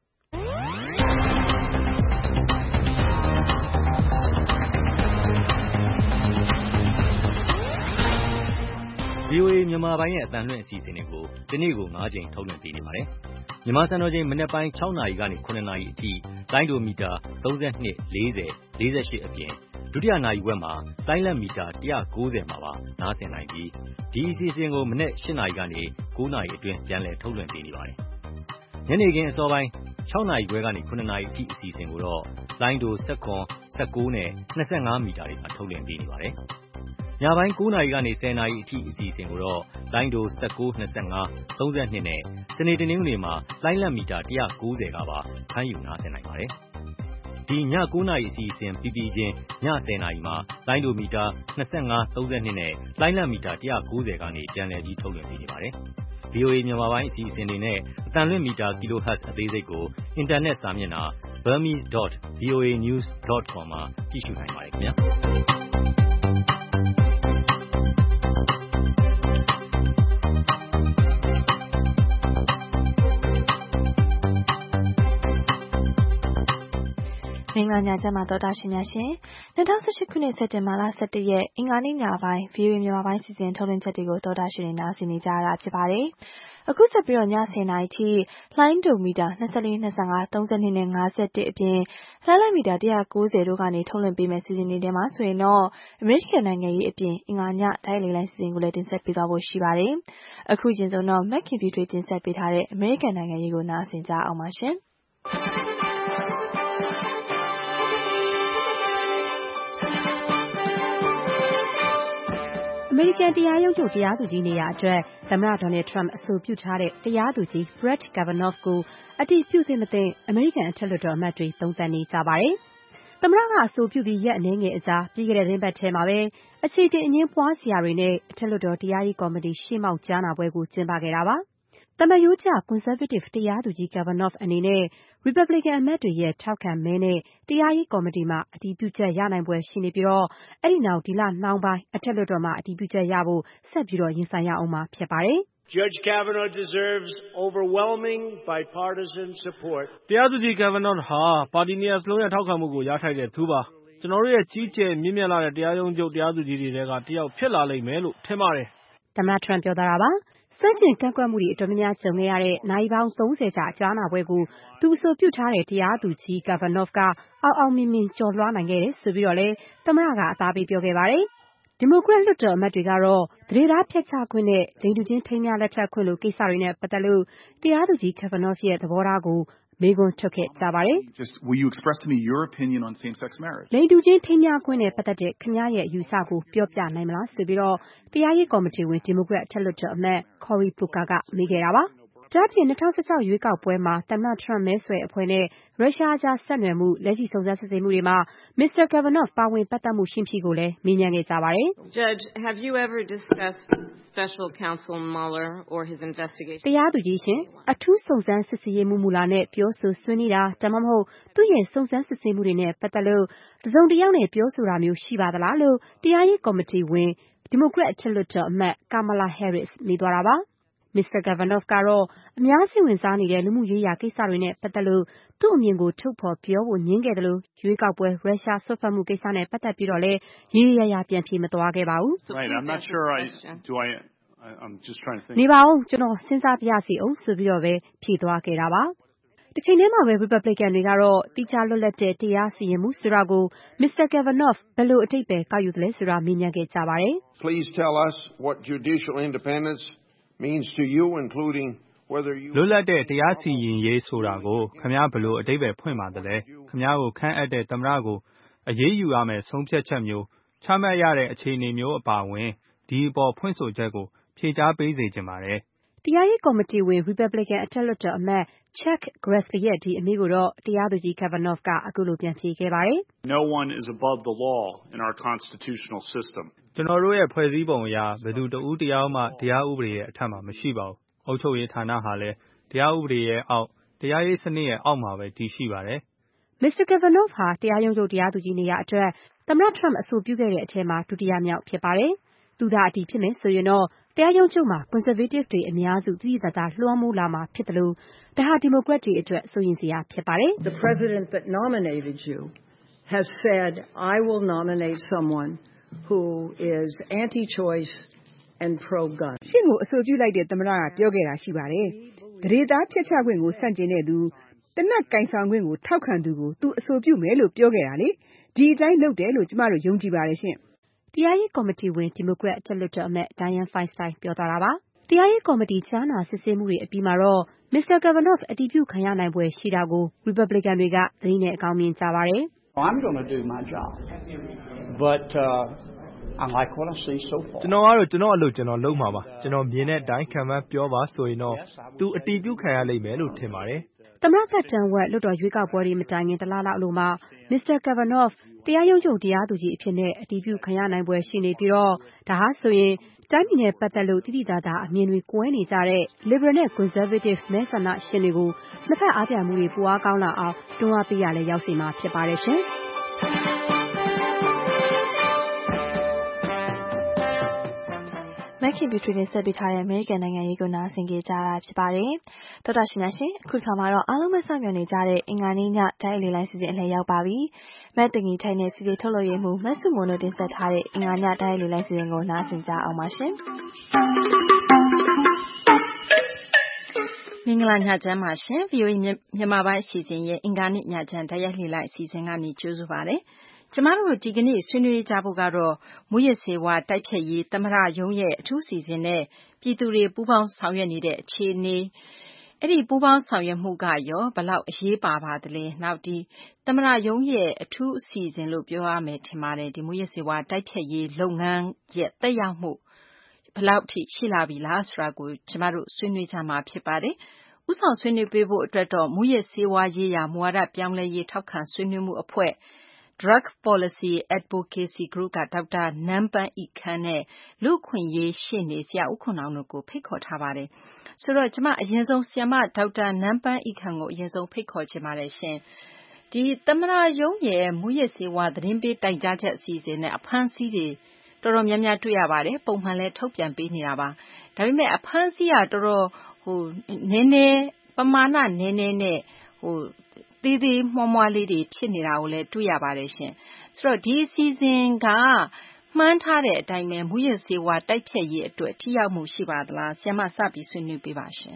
S6: VOA မြန်မာပိုင်းရဲ့အသံလွှင့်အစီအစဉ်တွေကိုဒီနေ့ကို9ကြိမ်ထုတ်လွှင့်ပေးနေပါတယ်။မြန်မာစံတော်ချိန်မနက်ပိုင်း6နာရီကနေ9နာရီအထိလိုင်းဒိုမီတာ32 40 48အပြင်ဒုတိယနာရီဝက်မှာလိုင်းလက်မီတာ190မှာပါနားဆင်နိုင်ပြီးဒီအစီအစဉ်ကိုမနက်8နာရီကနေ9နာရီအတွင်းပြန်လည်ထုတ်လွှင့်ပေးနေပါတယ်။ညနေခင်းအစောပိုင်း6နာရီခွဲကနေ9နာရီအထိအစီအစဉ်ကိုတော့လိုင်းဒို19 19နဲ့25မီတာတွေမှာထုတ်လွှင့်ပေးနေပါတယ်။ညပိုင်း9 နာရီကနေ 10 နာရီအထိအစီအစဉ်ကိုတော့လိုင်းဒို19 25 32နဲ့စနေတနင်္ဂနွေမှာလိုင်းလတ်မီတာ190ကပါဖမ်းယူနားဆင်နိုင်ပါတယ်။ဒီည9 နာရီအစီအစဉ်ပြီးပြီးချင်းည10 နာရီမှာလိုင်းဒိုမီတာ25 32နဲ့လိုင်းလတ်မီတာ190ကနေပြန်လည်ပြီးထုတ်လွှင့်ပေးနေပါတယ်။ VOA မြန်မာပိုင်းအစီအစဉ်တွေနဲ့အသံလွှင့်မီတာ kilohertz အသေးစိတ်ကိုအင်တာနက်စာမျက်နှာ burmese.voanews.com မှာကြည့်ရှုနိုင်ပါတယ်ခင်ဗျာ။
S2: မင်္ဂလာညချမ်းပါတော်တာရှင်များရှင်2018ခုနှစ်စက်တင်ဘာလ17ရက်အင်္ဂါနေ့ညပိုင်း VOA မြန်မာပိုင်းစီစဉ်ထုတ်လွှင့်ချက်တွေကိုတော်တာရှင်တွေနားဆင်နေကြရတာဖြစ်ပါတယ်။အခုဆက်ပြီးတော့ည10 နာရီထိလိုင်းဒိုမီတာ24 25 32နဲ့51အပြင်လိုင်းလတ်မီတာ190တို့ကနေထုတ်လွှင့်ပေးမယ့်စီစဉ်နေတယ်မှာဆိုရင်တော့အမေရိကန်နိုင်ငံရေးအပြင်အင်္ဂါညတိုင်းလေလိုင်းစီစဉ်ကိုလည်းတင်ဆက်ပေးသွားဖို့ရှိပါတယ်။အခုချင်းဆုံးတော့မက်ခင်ဖြူတွေတင်ဆက်ပေးထားတဲ့အမေရိကန်နိုင်ငံရေးကိုနားဆင်ကြအောင်ပါရှင်။
S9: အမေရိကန်တရားရုံးချုပ်တရားသူကြီးနေရာအတွက်သမ္မတ Donald Trump အဆိုပြုထားတဲ့တရားသူကြီး Brett Kavanaugh ကိုအတည်ပြုသင့်မသင့်အမေရိကန်အထက်လွှတ်တော်အမတ်တွေသုံးသပ်နေကြပါတယ်။သမ္မတကအဆိုပြုပြီးရက်အနည်းငယ်အကြာပြီးခဲ့တဲ့သီတင်းပတ်ထဲမှာပဲအခြေတင်အငြင်းပွားစရာတွေနဲ့အထက်လွှတ်တော်တရားရေးကော်မတီရှေ့မှောက်ကြားနာပွဲကိုကျင်းပခဲ့တာပါ။သမ္မတရိုးကျ Conservative တရားသူကြီး Kavanaugh အနေနဲ့ Republican အမတ်တွေရဲ့ထောက်ခံမဲနဲ့တရားရေးကော်မတီမှာအတည်ပြုချက်ရနိုင်ဖွယ်ရှိနေပြီးတော့အဲ့ဒီနောက်ဒီလနှောင်းပိုင်းအထက်လွှတ်တော်မှာအတည်ပြုချက်ရဖို့ဆက်ပြီးတော့ရင်ဆိုင်ရအောင်မှာဖြစ်ပါတယ်။
S17: Judge Kavanaugh deserves overwhelming bipartisan support.
S18: တရားသူကြီး Kavanaugh ဟာပါတီနှစ်ရပ်စလုံးရဲ့ထောက်ခံမှုကိုရထိုက်တဲ့သူပါ။ကျွန်တော်တို့ရဲ့ကြီးကျယ်မြင့်မြတ်လာတဲ့တရားရုံးချုပ်တရားသူကြီးတွေထဲကတစ်ယောက်ဖြစ်လာလိမ့်မယ်လို့ထင်ပါတယ်
S9: ။သမ္မတ Trump ပြောတာပါ။စန့်ကျင်ကန့်ကွက်မှုတွေအတော်များများကြုံခဲ့ရတဲ့နိုင်ပေါင်း30ကြာကြားနာပွဲကိုသူအဆိုပြုထားတဲ့တရားသူကြီး Kavanaugh ကအောင်မြင်မြင်ကျော်လွှားနိုင်ခဲ့တယ်ဆိုပြီးတော့လည်းသမ္မတကအသားပေးပြောခဲ့ပါတယ်။ဒီမိုကရက်လွှတ်တော်အမတ်တွေကတော့သန္ဓေသားဖျက်ချခွင့်နဲ့လိင်တူချင်းထိမ်းမြားလက်ထပ်ခွင့်လိုကိစ္စတွေနဲ့ပတ်သက်လို့တရားသူကြီး Kavanaugh ရဲ့သဘောထားကိုမေးခွန်းထုတ်ခဲ့ကြပါတယ်။
S19: Will you express to me your opinion on same-sex marriage?
S9: လိင်တူချင်းထိမ်းမြားခွင့်နဲ့ပတ်သက်တဲ့ခင်ဗျားရဲ့အယူဆကိုပြောပြနိုင်မလားဆိုပြီးတော့တရားရေးကော်မတီဝင်ဒီမိုကရက်အထက်လွှတ်တော်အမတ် Cory Booker ကမေးခဲ့တာပါ။ဒါ့အပြင်2016ရွေးကောက်ပွဲမှာသမ္မတ Trump မဲဆွယ်အဖွဲ့နဲ့ရုရှားကြားဆက်နွယ်မှုလက်ရှိစုံစမ်းစစ်ဆေးမှုတွေမှာ Mr. Kavanaugh ပါဝင်ပတ်သက်မှုရှိမရှိကိုလည်းမေးမြန်းခဲ့ကြပါတယ်။
S20: Judge, have you ever discussed Special Counsel Mueller or his investigation?
S9: တရားသူကြီးရှင်အထူးစုံစမ်းစစ်ဆေးရေးမှူးမူလာနဲ့ပြောဆိုဆွေးနွေးတာဒါမှမဟုတ်သူ့ရဲ့စုံစမ်းစစ်ဆေးမှုတွေနဲ့ပတ်သက်လို့တစုံတစ်ယောက်နဲ့ပြောဆိုတာမျိုးရှိပါသလားလို့တရားရေးကော်မတီဝင်ဒီမိုကရက်အထက်လွှတ်တော်အမတ် Kamala Harris မေးသွားတာပါ။ Mr. Kavanaugh ကတော့အများစိတ်ဝင်စားနေတဲ့လူမှုရေးရာကိစ္စတွေနဲ့ပတ်သက်လို့သူ့အမြင်ကိုထုတ်ဖော်ပြောဖို့ငြင်းခဲ့တယ်လို့ရွေးကောက်ပွဲရုရှားဆွတ်ဖက်မှုကိစ္စနဲ့ပတ်သက်ပြီးတော့လည်းရေးရရပြန်ဖြေမသွားခဲ့ပါဘူး။
S19: Right, I'm not sure I'm just trying to think.
S9: နေပါဦးကျွန်တော်စဉ်းစားပြရစီအောင်ဆိုပြီးတော့ပဲဖြေသွားခဲ့တာပါ။တစ်ချိန်တည်းမှာပဲ Republican တွေကတော့တိကျလွတ်လပ်တဲ့တရားစီရင်မှုဆိုတာကို Mr. Kavanaugh ဘယ်လိုအဓိပ္ပာယ်ကောက်ယူသလဲဆိုတာမေးမြန်းခဲ့ကြပါတယ်။
S21: Please tell us what judicial independence means to you, including whether you
S18: လွတ်လပ်တဲ့တရားစီရင်ရေးဆိုတာကိုခင်ဗျားဘယ်လိုအဓိပ္ပာယ်ဖွင့်ပါသလဲခင်ဗျားကိုခန့်အပ်တဲ့သမ္မတကိုအရေးယူရမယ်ဆုံးဖြတ်ချက်မျိုးချမှတ်ရတဲ့အခြေအနေမျိုးအပါအဝင်ဒီအပေါ်ဖွင့်ဆိုချက်ကိုဖြေကြားပေးစေချင်ပါတယ်
S9: ။တရားရေးကော်မတီဝင် Republican အထက်လွှတ်တော်အမတ် Chuck Grassley ရဲ့ဒီအမေးကိုတော့တရားသူကြီး Kavanaugh ကအခုလိုပြန်ဖြေခဲ့ပါတယ်
S19: ။ No one is above the law in our constitutional system.
S18: ကျွန်တော်တို့ရဲ့ဖွဲ့စည်းပုံအရဘယ်သူတဦးတယောက်မှတရားဥပဒေရဲ့အထက်မှာမရှိပါဘူး။အုပ်ချုပ်ရေးဌာနဟာလည်းတရားဥပဒေရဲ့အောက်တရားရေးစနစ်ရဲ့အောက်မှာပဲတည်ရှိပါတယ်
S9: ။ Mr. Kavanaugh ဟာတရားရုံးချုပ်တရားသူကြီးနေရာအတွက်သမ္မတ Trump အဆိုပြုခဲ့တဲ့အထဲမှာဒုတိယမြောက်ဖြစ်ပါတယ်။သူသာအတည်ဖြစ်မယ်ဆိုရင်တော့တရားရုံးချုပ်မှာ Conservative တွေအများစုသိသိသာသာလွှမ်းမိုးလာမှာဖြစ်တယ်လို့ဒါဟာဒီမိုကရက်တွေအတွက်စိုးရိမ်စရာဖြစ်ပါတယ်။
S22: The president that nominated you has said I will nominate someone who is anti-choice and pro-gun.
S23: ရှင့်ကိုအဆိုပြုလိုက်တဲ့သမ္မတကပြောခဲ့တာရှိပါတယ်။သန္ဓေသားဖျက်ချခွင့်ကိုဆန့်ကျင်တဲ့သူတနက်ကင်ဆောင်ခွင့်ကိုထောက်ခံသူကိုသူအဆိုပြုမယ်လို့ပြောခဲ့တာလေ။ဒီအတိုင်းလုပ်တယ်လို့ကျမတို့ယုံကြည်ပါတယ်ရှင့်
S9: ။တရားရေးကော်မတီဝင်ဒီမိုကရက်အထက်လွှတ်တော်အမတ် Dianne Feinstein ပြောသွားတာပါ။တရားရေးကော်မတီကြားနာစစ်ဆေးမှုတွေအပြီးမှာတော့ Mr. Kavanaugh အတည်ပြုခံရနိုင်ဖွယ်ရှိတာကို Republican တွေကသတိနဲ့အကောင်းမြင်ကြပါတယ်။
S22: I'm going to do my job. But
S1: ကျွန်တော်ကတော့ကျွန်တော်အလုပ်ကျွန်တော်လုပ်မှာပါကျွန်တော်မြင်တဲ့အတိုင်းခံမှန်းပြောပါဆိုရင်တော့သူအတီးပြုခံရလိမ့်မယ်လို့ထင်ပါတယ်
S9: သမ္မတသက်တမ်းဝက်လွှတ်တော်ရွေးကောက်ပွဲတွေမတိုင်ခင်တလလောက်အလိုမှာမစ္စတာကက်ဗာနော့ဖ်တရားရုံးချုပ်တရားသူကြီးအဖြစ်နဲ့အတည်ပြုခံရနိုင်ပွဲရှိနေပြီးတော့ဒါဟာဆိုရင်တိုင်းပြည်နဲ့ပတ်သက်လို့တိတိကျကျအမြင်တွေကွဲနေကြတဲ့ Liberal နဲ့ Conservative မဲဆန္ဒရှင်တွေကိုနှစ်ဖက်အားပြိုင်မှုတွေပိုအားကောင်းလာအောင်တွန်းအားပေးရလဲရောက်စီမှာဖြစ်ပါတယ်ရှင်
S2: မက်ခင်ဗျူထွေးနဲ့ဆက်ပေးထားတဲ့ American နိုင်ငံရေးကိုနားဆင်ကြကြတာဖြစ်ပါတယ်။သောတာရှင်များရှင်အခုခါမှာတော့အားလုံးပဲစောင့်မျှော်နေကြတဲ့အင်္ဂါနေ့ညတိုင်းအလီလိုင်းစီစဉ်အလှည့်ရောက်ပါပြီ။မက်တင်ကြီးထိုင်တဲ့စီစဉ်ထုတ်လို့ရမှုမက်ဆုမွန်တို့တင်ဆက်ထားတဲ့အင်္ဂါညတိုင်းအလီလိုင်းစီစဉ်ကိုနားဆင်ကြအောင်ပါရှင်။
S8: မင်္ဂလာညချမ်းပါရှင် VOA မြန်မာပိုင်းအစီအစဉ်ရဲ့အင်္ဂါနေ့ညချမ်းတရားလှည့်လိုက်အစီအစဉ်ကနေကြိုဆိုပါရစေ။ကျမတို့ဒီကနေ့ဆွေးနွေးကြဖို့ကတော့မူရစ်ဆေးဝါးတိုက်ဖျက်ရေးသမ္မတရုံးရဲ့အထူးစီစဉ်နဲ့ပြည်သူတွေပူးပေါင်းဆောင်ရွက်နေတဲ့အခြေအနေအဲ့ဒီပူးပေါင်းဆောင်ရွက်မှုကရောဘယ်လောက်အရေးပါပါသလဲနောက်ဒီသမ္မတရုံးရဲ့အထူးအစီအစဉ်လို့ပြောရမယ်ထင်ပါတယ်ဒီမူရစ်ဆေးဝါးတိုက်ဖျက်ရေးလုပ်ငန်းရဲ့သက်ရောက်မှုဘယ်လောက်ထိရှိလာပြီလားဆိုတာကိုကျမတို့ဆွေးနွေးကြမှာဖြစ်ပါတယ်ဥဆောင်ဆွေးနွေးပေးဖို့အတွက်တော့မူရစ်ဆေးဝါးရေးရာမူဝါဒပြောင်းလဲရေးထောက်ခံဆွေးနွေးမှုအဖွဲ့ Drug Policy Advocacy Group ကဒေါက်တာနန်းပန်းအိခမ်းနဲ့လူ့အခွင့်အရေးရှေ့နေဆရာဦးခွန်အောင်တို့ကိုဖိတ်ခေါ်ထားပါတယ်ဆိုတော့ကျမအရင်ဆုံးဆရာမဒေါက်တာနန်းပန်းအိခမ်းကိုအရင်ဆုံးဖိတ်ခေါ်ချင်ပါတယ်ရှင်ဒီသမ္မတရုံးရဲ့မူရစ်ဆေးဝါးသတင်းပေးတိုင်ကြားချက်အစီအစဉ်နဲ့အဖမ်းအဆီးတွေတော်တော်များများတွေ့ရပါတယ်ပုံမှန်လဲထုတ်ပြန်ပေးနေတာပါဒါပေမဲ့အဖမ်းအဆီးကတော်တော်နည်းနည်းပမာဏနည်းနည်းနဲ့သေးသေးမွှားမွှားလေးတွေဖြစ်နေတာကိုလည်းတွေ့ရပါတယ်ရှင်ဆိုတော့ဒီအစီအစဉ်ကမှန်းထားတဲ့အတိုင်းပဲမူရစ်ဆေးဝါးတိုက်ဖျက်ရေးအတွက်ထိရောက်မှုရှိပါသလားဆရာမစပြီးဆွေးနွေးပေးပါရှင်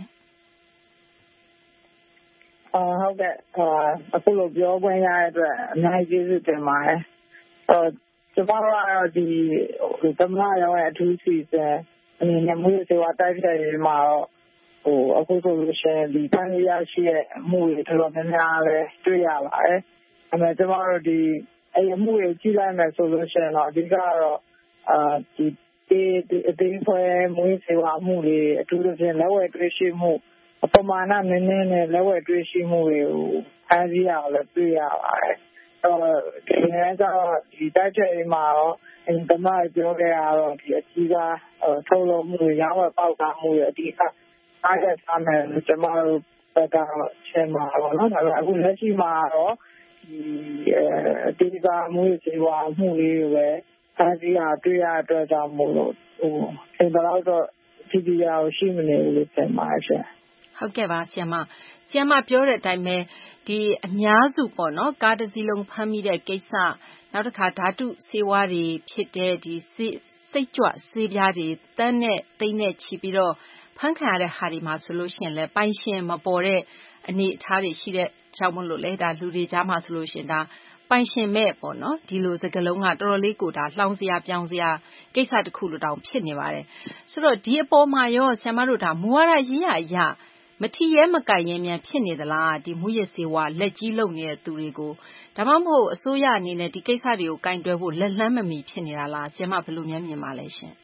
S15: ဟုတ်ကဲ့အခုလိုပြောခွင့်ရတဲ့အတွက်အများကြီးကျေးဇူးတင်ပါတယ်ကျမတို့ကတော့ဒီသမ္မတရုံးရဲ့အထူးစီစဉ်အနေနဲ့မူရစ်ဆေးဝါးတိုက်ဖျက်ရေးမှာတော့အခုဆိုလို့ရှိရင်ဒီဖန်ရရှိရဲ့မှုတွေတော်တော်များများပဲတွေ့ရပါတယ်။အဲမဲ့ကျမတို့ဒီအမှုတွေကြည့်လိုက်မယ်ဆိုလို့ရှိရင်တော့အဓိကတော့ဒီအသေးဖွဲမွေးစေဝါမှုတွေအထူးသဖြင့်လက်ဝဲတွေ့ရှိမှုအပမာဏနည်းနည်းနဲ့လက်ဝဲတွေ့ရှိမှုတွေကိုဖန်ဆီးရအောင်လည်းတွေ့ရပါတယ်။ဒီနေ့ကတော့ဒီတိုက်ချက်တွေမှာတော့သမ္မတပြောခဲ့တာတော့ဒီအကြီးစားထုတ်လုပ်မှုရောင်းဝယ်ပေါက်သားမှုတွေအဓိကအားရထားမယ်ကျမတို့ဘက်ကတော့ရှင်းမှာပေါ့နော်ဒါပေမဲ့အခုလက်ရှိမှာတော့ဒီအတိအကျမူရစ်ဆေးဝါးမှုလေးတွေပဲအားကြီးတာတွေ့ရတဲ့အတွက်ကြောင့်မို့လို့သင်တော့တော့ဒီဒီရောရှိမနေဘူးလို့ထင်ပါတယ်ရှင်
S8: ဟုတ်ကဲ့ပါဆီယမပြောတဲ့အတိုင်းပဲဒီအများစုပေါ့နော်ကားတစ်စီးလုံးဖမ်းမိတဲ့ကိစ္စနောက်တစ်ခါဓာတုဆေးဝါးတွေဖြစ်တဲ့ဒီစိတ်ကြွဆေးပြားတွေတန်းနဲ့သိန်းနဲ့ချီပြီးတော့ဖမ်းခံရတဲ့ဟာတွေမှာဆိုလို့ရှိရင်လည်းပိုင်ရှင်မပေါ်တဲ့အနေအထားတွေရှိတဲ့ကြောင့်မလို့လဲဒါလူတွေကြားမှာဆိုလို့ရှိရင်ဒါပိုင်ရှင်မဲ့ပေါ့နော်ဒီလိုစကားလုံးကတော်တော်လေးကိုဒါလှောင်စရာပြောင်စရာကိစ္စတစ်ခုလိုတောင်ဖြစ်နေပါတယ်ဆိုတော့ဒီအပေါ်မှာရောဆရာမတို့ဒါမူဝါဒရေးရအရာမထီရဲမကိုင်ရဲမြန်ဖြစ်နေသလားဒီမူရစ်ဆေးဝါးလက်ကြီးလုံနေတဲ့သူတွေကိုဒါမှမဟုတ်အစိုးရအနေနဲ့ဒီကိစ္စတွေကိုကင်တွယ်ဖို့လက်လှမ်းမမီဖြစ်နေတာလားဆရာမဘယ်လိုများမြင်ပါလဲရှင်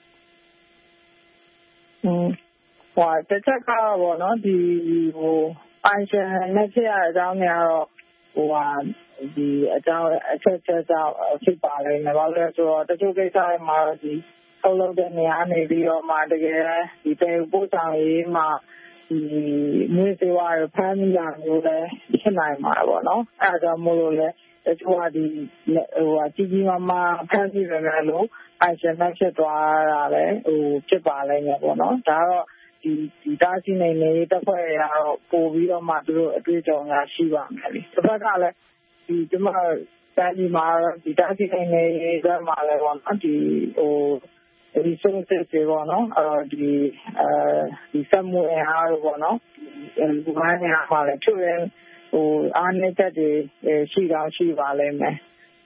S15: တစ်ချက်ကတော့ပေါ့နော်ဒီပိုင်ရှင်နဲ့ဖြစ်ရတဲ့အကြောင်းများတော့ဒီအကြောင်းအချက်ကြောင့်ဖြစ်ပါလိမ့်မယ်ဘာလို့လဲဆိုတော့တချို့ကိစ္စတွေမှာဒီထုတ်လုပ်တဲ့နေရာနေပြီးတော့မှတကယ်ဒီပေပို့ဆောင်ရေးမှာဒီမျိုးစေဝါဖမ်းမိတာမျိုးလည်းဖြစ်နိုင်မှာပေါ့နော်အဲဒါကြောင့်မို့လို့လဲတချို့ကဒီကြီးမားမားဖမ်းဆီးရမယ်လို့ပိုင်ရှင်နဲ့ဖြစ်သွားတာလည်းဖြစ်ပါလိမ့်မယ်ပေါ့နော်ဒါတော့ဒီတားဆီးနိုင်နေတစ်ဖွဲ့ရတော့ပို့ပြီးတော့မှသူတို့အတွေ့အကြုံရရှိပါမယ်လေတစ်ဖက်ကလည်းဒီကျမတိုင်းဒီမှာဒီတားဆီးနိုင်နေတဲ့မှာလည်းပေါ့နော်ဒီဆုံးဖြတ်ချက်ပေါ့နော်ဒီစက်မှုအားလို့ပေါ့နော်ဒီဘာနဲ့မှာလည်းသူရဲ့အားနည်းချက်တွေရှိတော့ရှိပါလိမ့်မယ်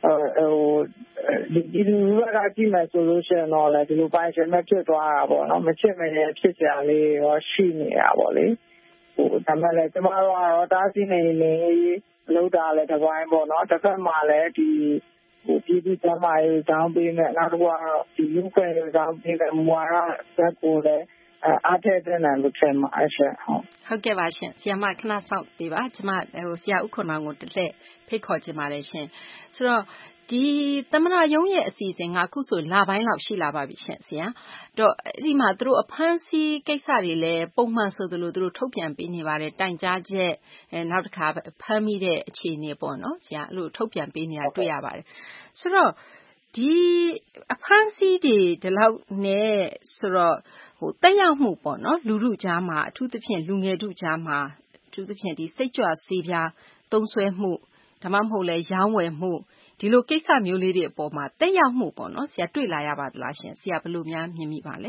S15: ဒီလူကကြည့်မယ်ဆိုလို့ရှိရင်တော့လည်းဒီလိုပိုင်ရှင်မဲ့ဖြစ်သွားတာပေါ့နော်မချစ်မရဲဖြစ်စရာလေးရောရှိနေတာပေါ့လေဒါမှလည်းကျမတို့ကတော့တားဆီးနေလောက်တာလည်းတစ်ပိုင်းပေါ့နော်တစ်ခါမှလည်းဒီ
S5: ပြည်သူ့ကျန်းမာရေးတောင်းပေးမယ်နောက်တစ်ခုကတော့ဒီလူ့ခွင့်ရေးတောင်းပေးတဲ့မူဝါဒသက်ကိုလည်းအားထည့်သွင်းတယ်လို့ထင်ပါတယ်ရှင်
S8: ဟုတ်ကဲ့ပါရှင်ဆီယမခဏဆောင်ပေးပါကျမဆရာဦးခွန်မောင်ကိုတစ်လက်ဖိတ်ခေါ်ချင်ပါတယ်ရှင်ဆိုတော့ဒီသမ္မတရုံးရဲ့အစီအစဉ်ကအခုဆိုလပိုင်းလောက်ရှိလာပါပြီရှင်ဆရာတော့အဲ့ဒီမှာသူတို့အဖမ်းဆီးကိစ္စတွေလည်းပုံမှန်ဆိုသလိုသူတို့ထုတ်ပြန်ပေးနေပါတယ်တိုင်ကြားချက်နောက်တစ်ခါဖမ်းမိတဲ့အခြေအနေပေါ့နော်ဆရာအဲ့လိုထုတ်ပြန်ပေးနေတာတွေ့ရပါတယ်ဆိုတော့ဒီအဖမ်းဆီးတွေဒီလောက်နဲ့ဆိုတော့တက်ရောက်မှုပေါ့နော်လူထုကြားမှာအထူးသဖြင့်လူငယ်ထုကြားမှာအထူးသဖြင့်ဒီစိတ်ကြွဆေးပြားသုံးစွဲမှုဒါမှမဟုတ်လဲရောင်းဝယ်မှုဒီလိုကိစ္စမျိုးလေးတွေအပေါ်မှာတက်ရောက်မှုပေါ့နော်ဆရာတွေ့လာရပါသလားရှင်ဆရာဘယ်လိုများမြင်မိပါလဲ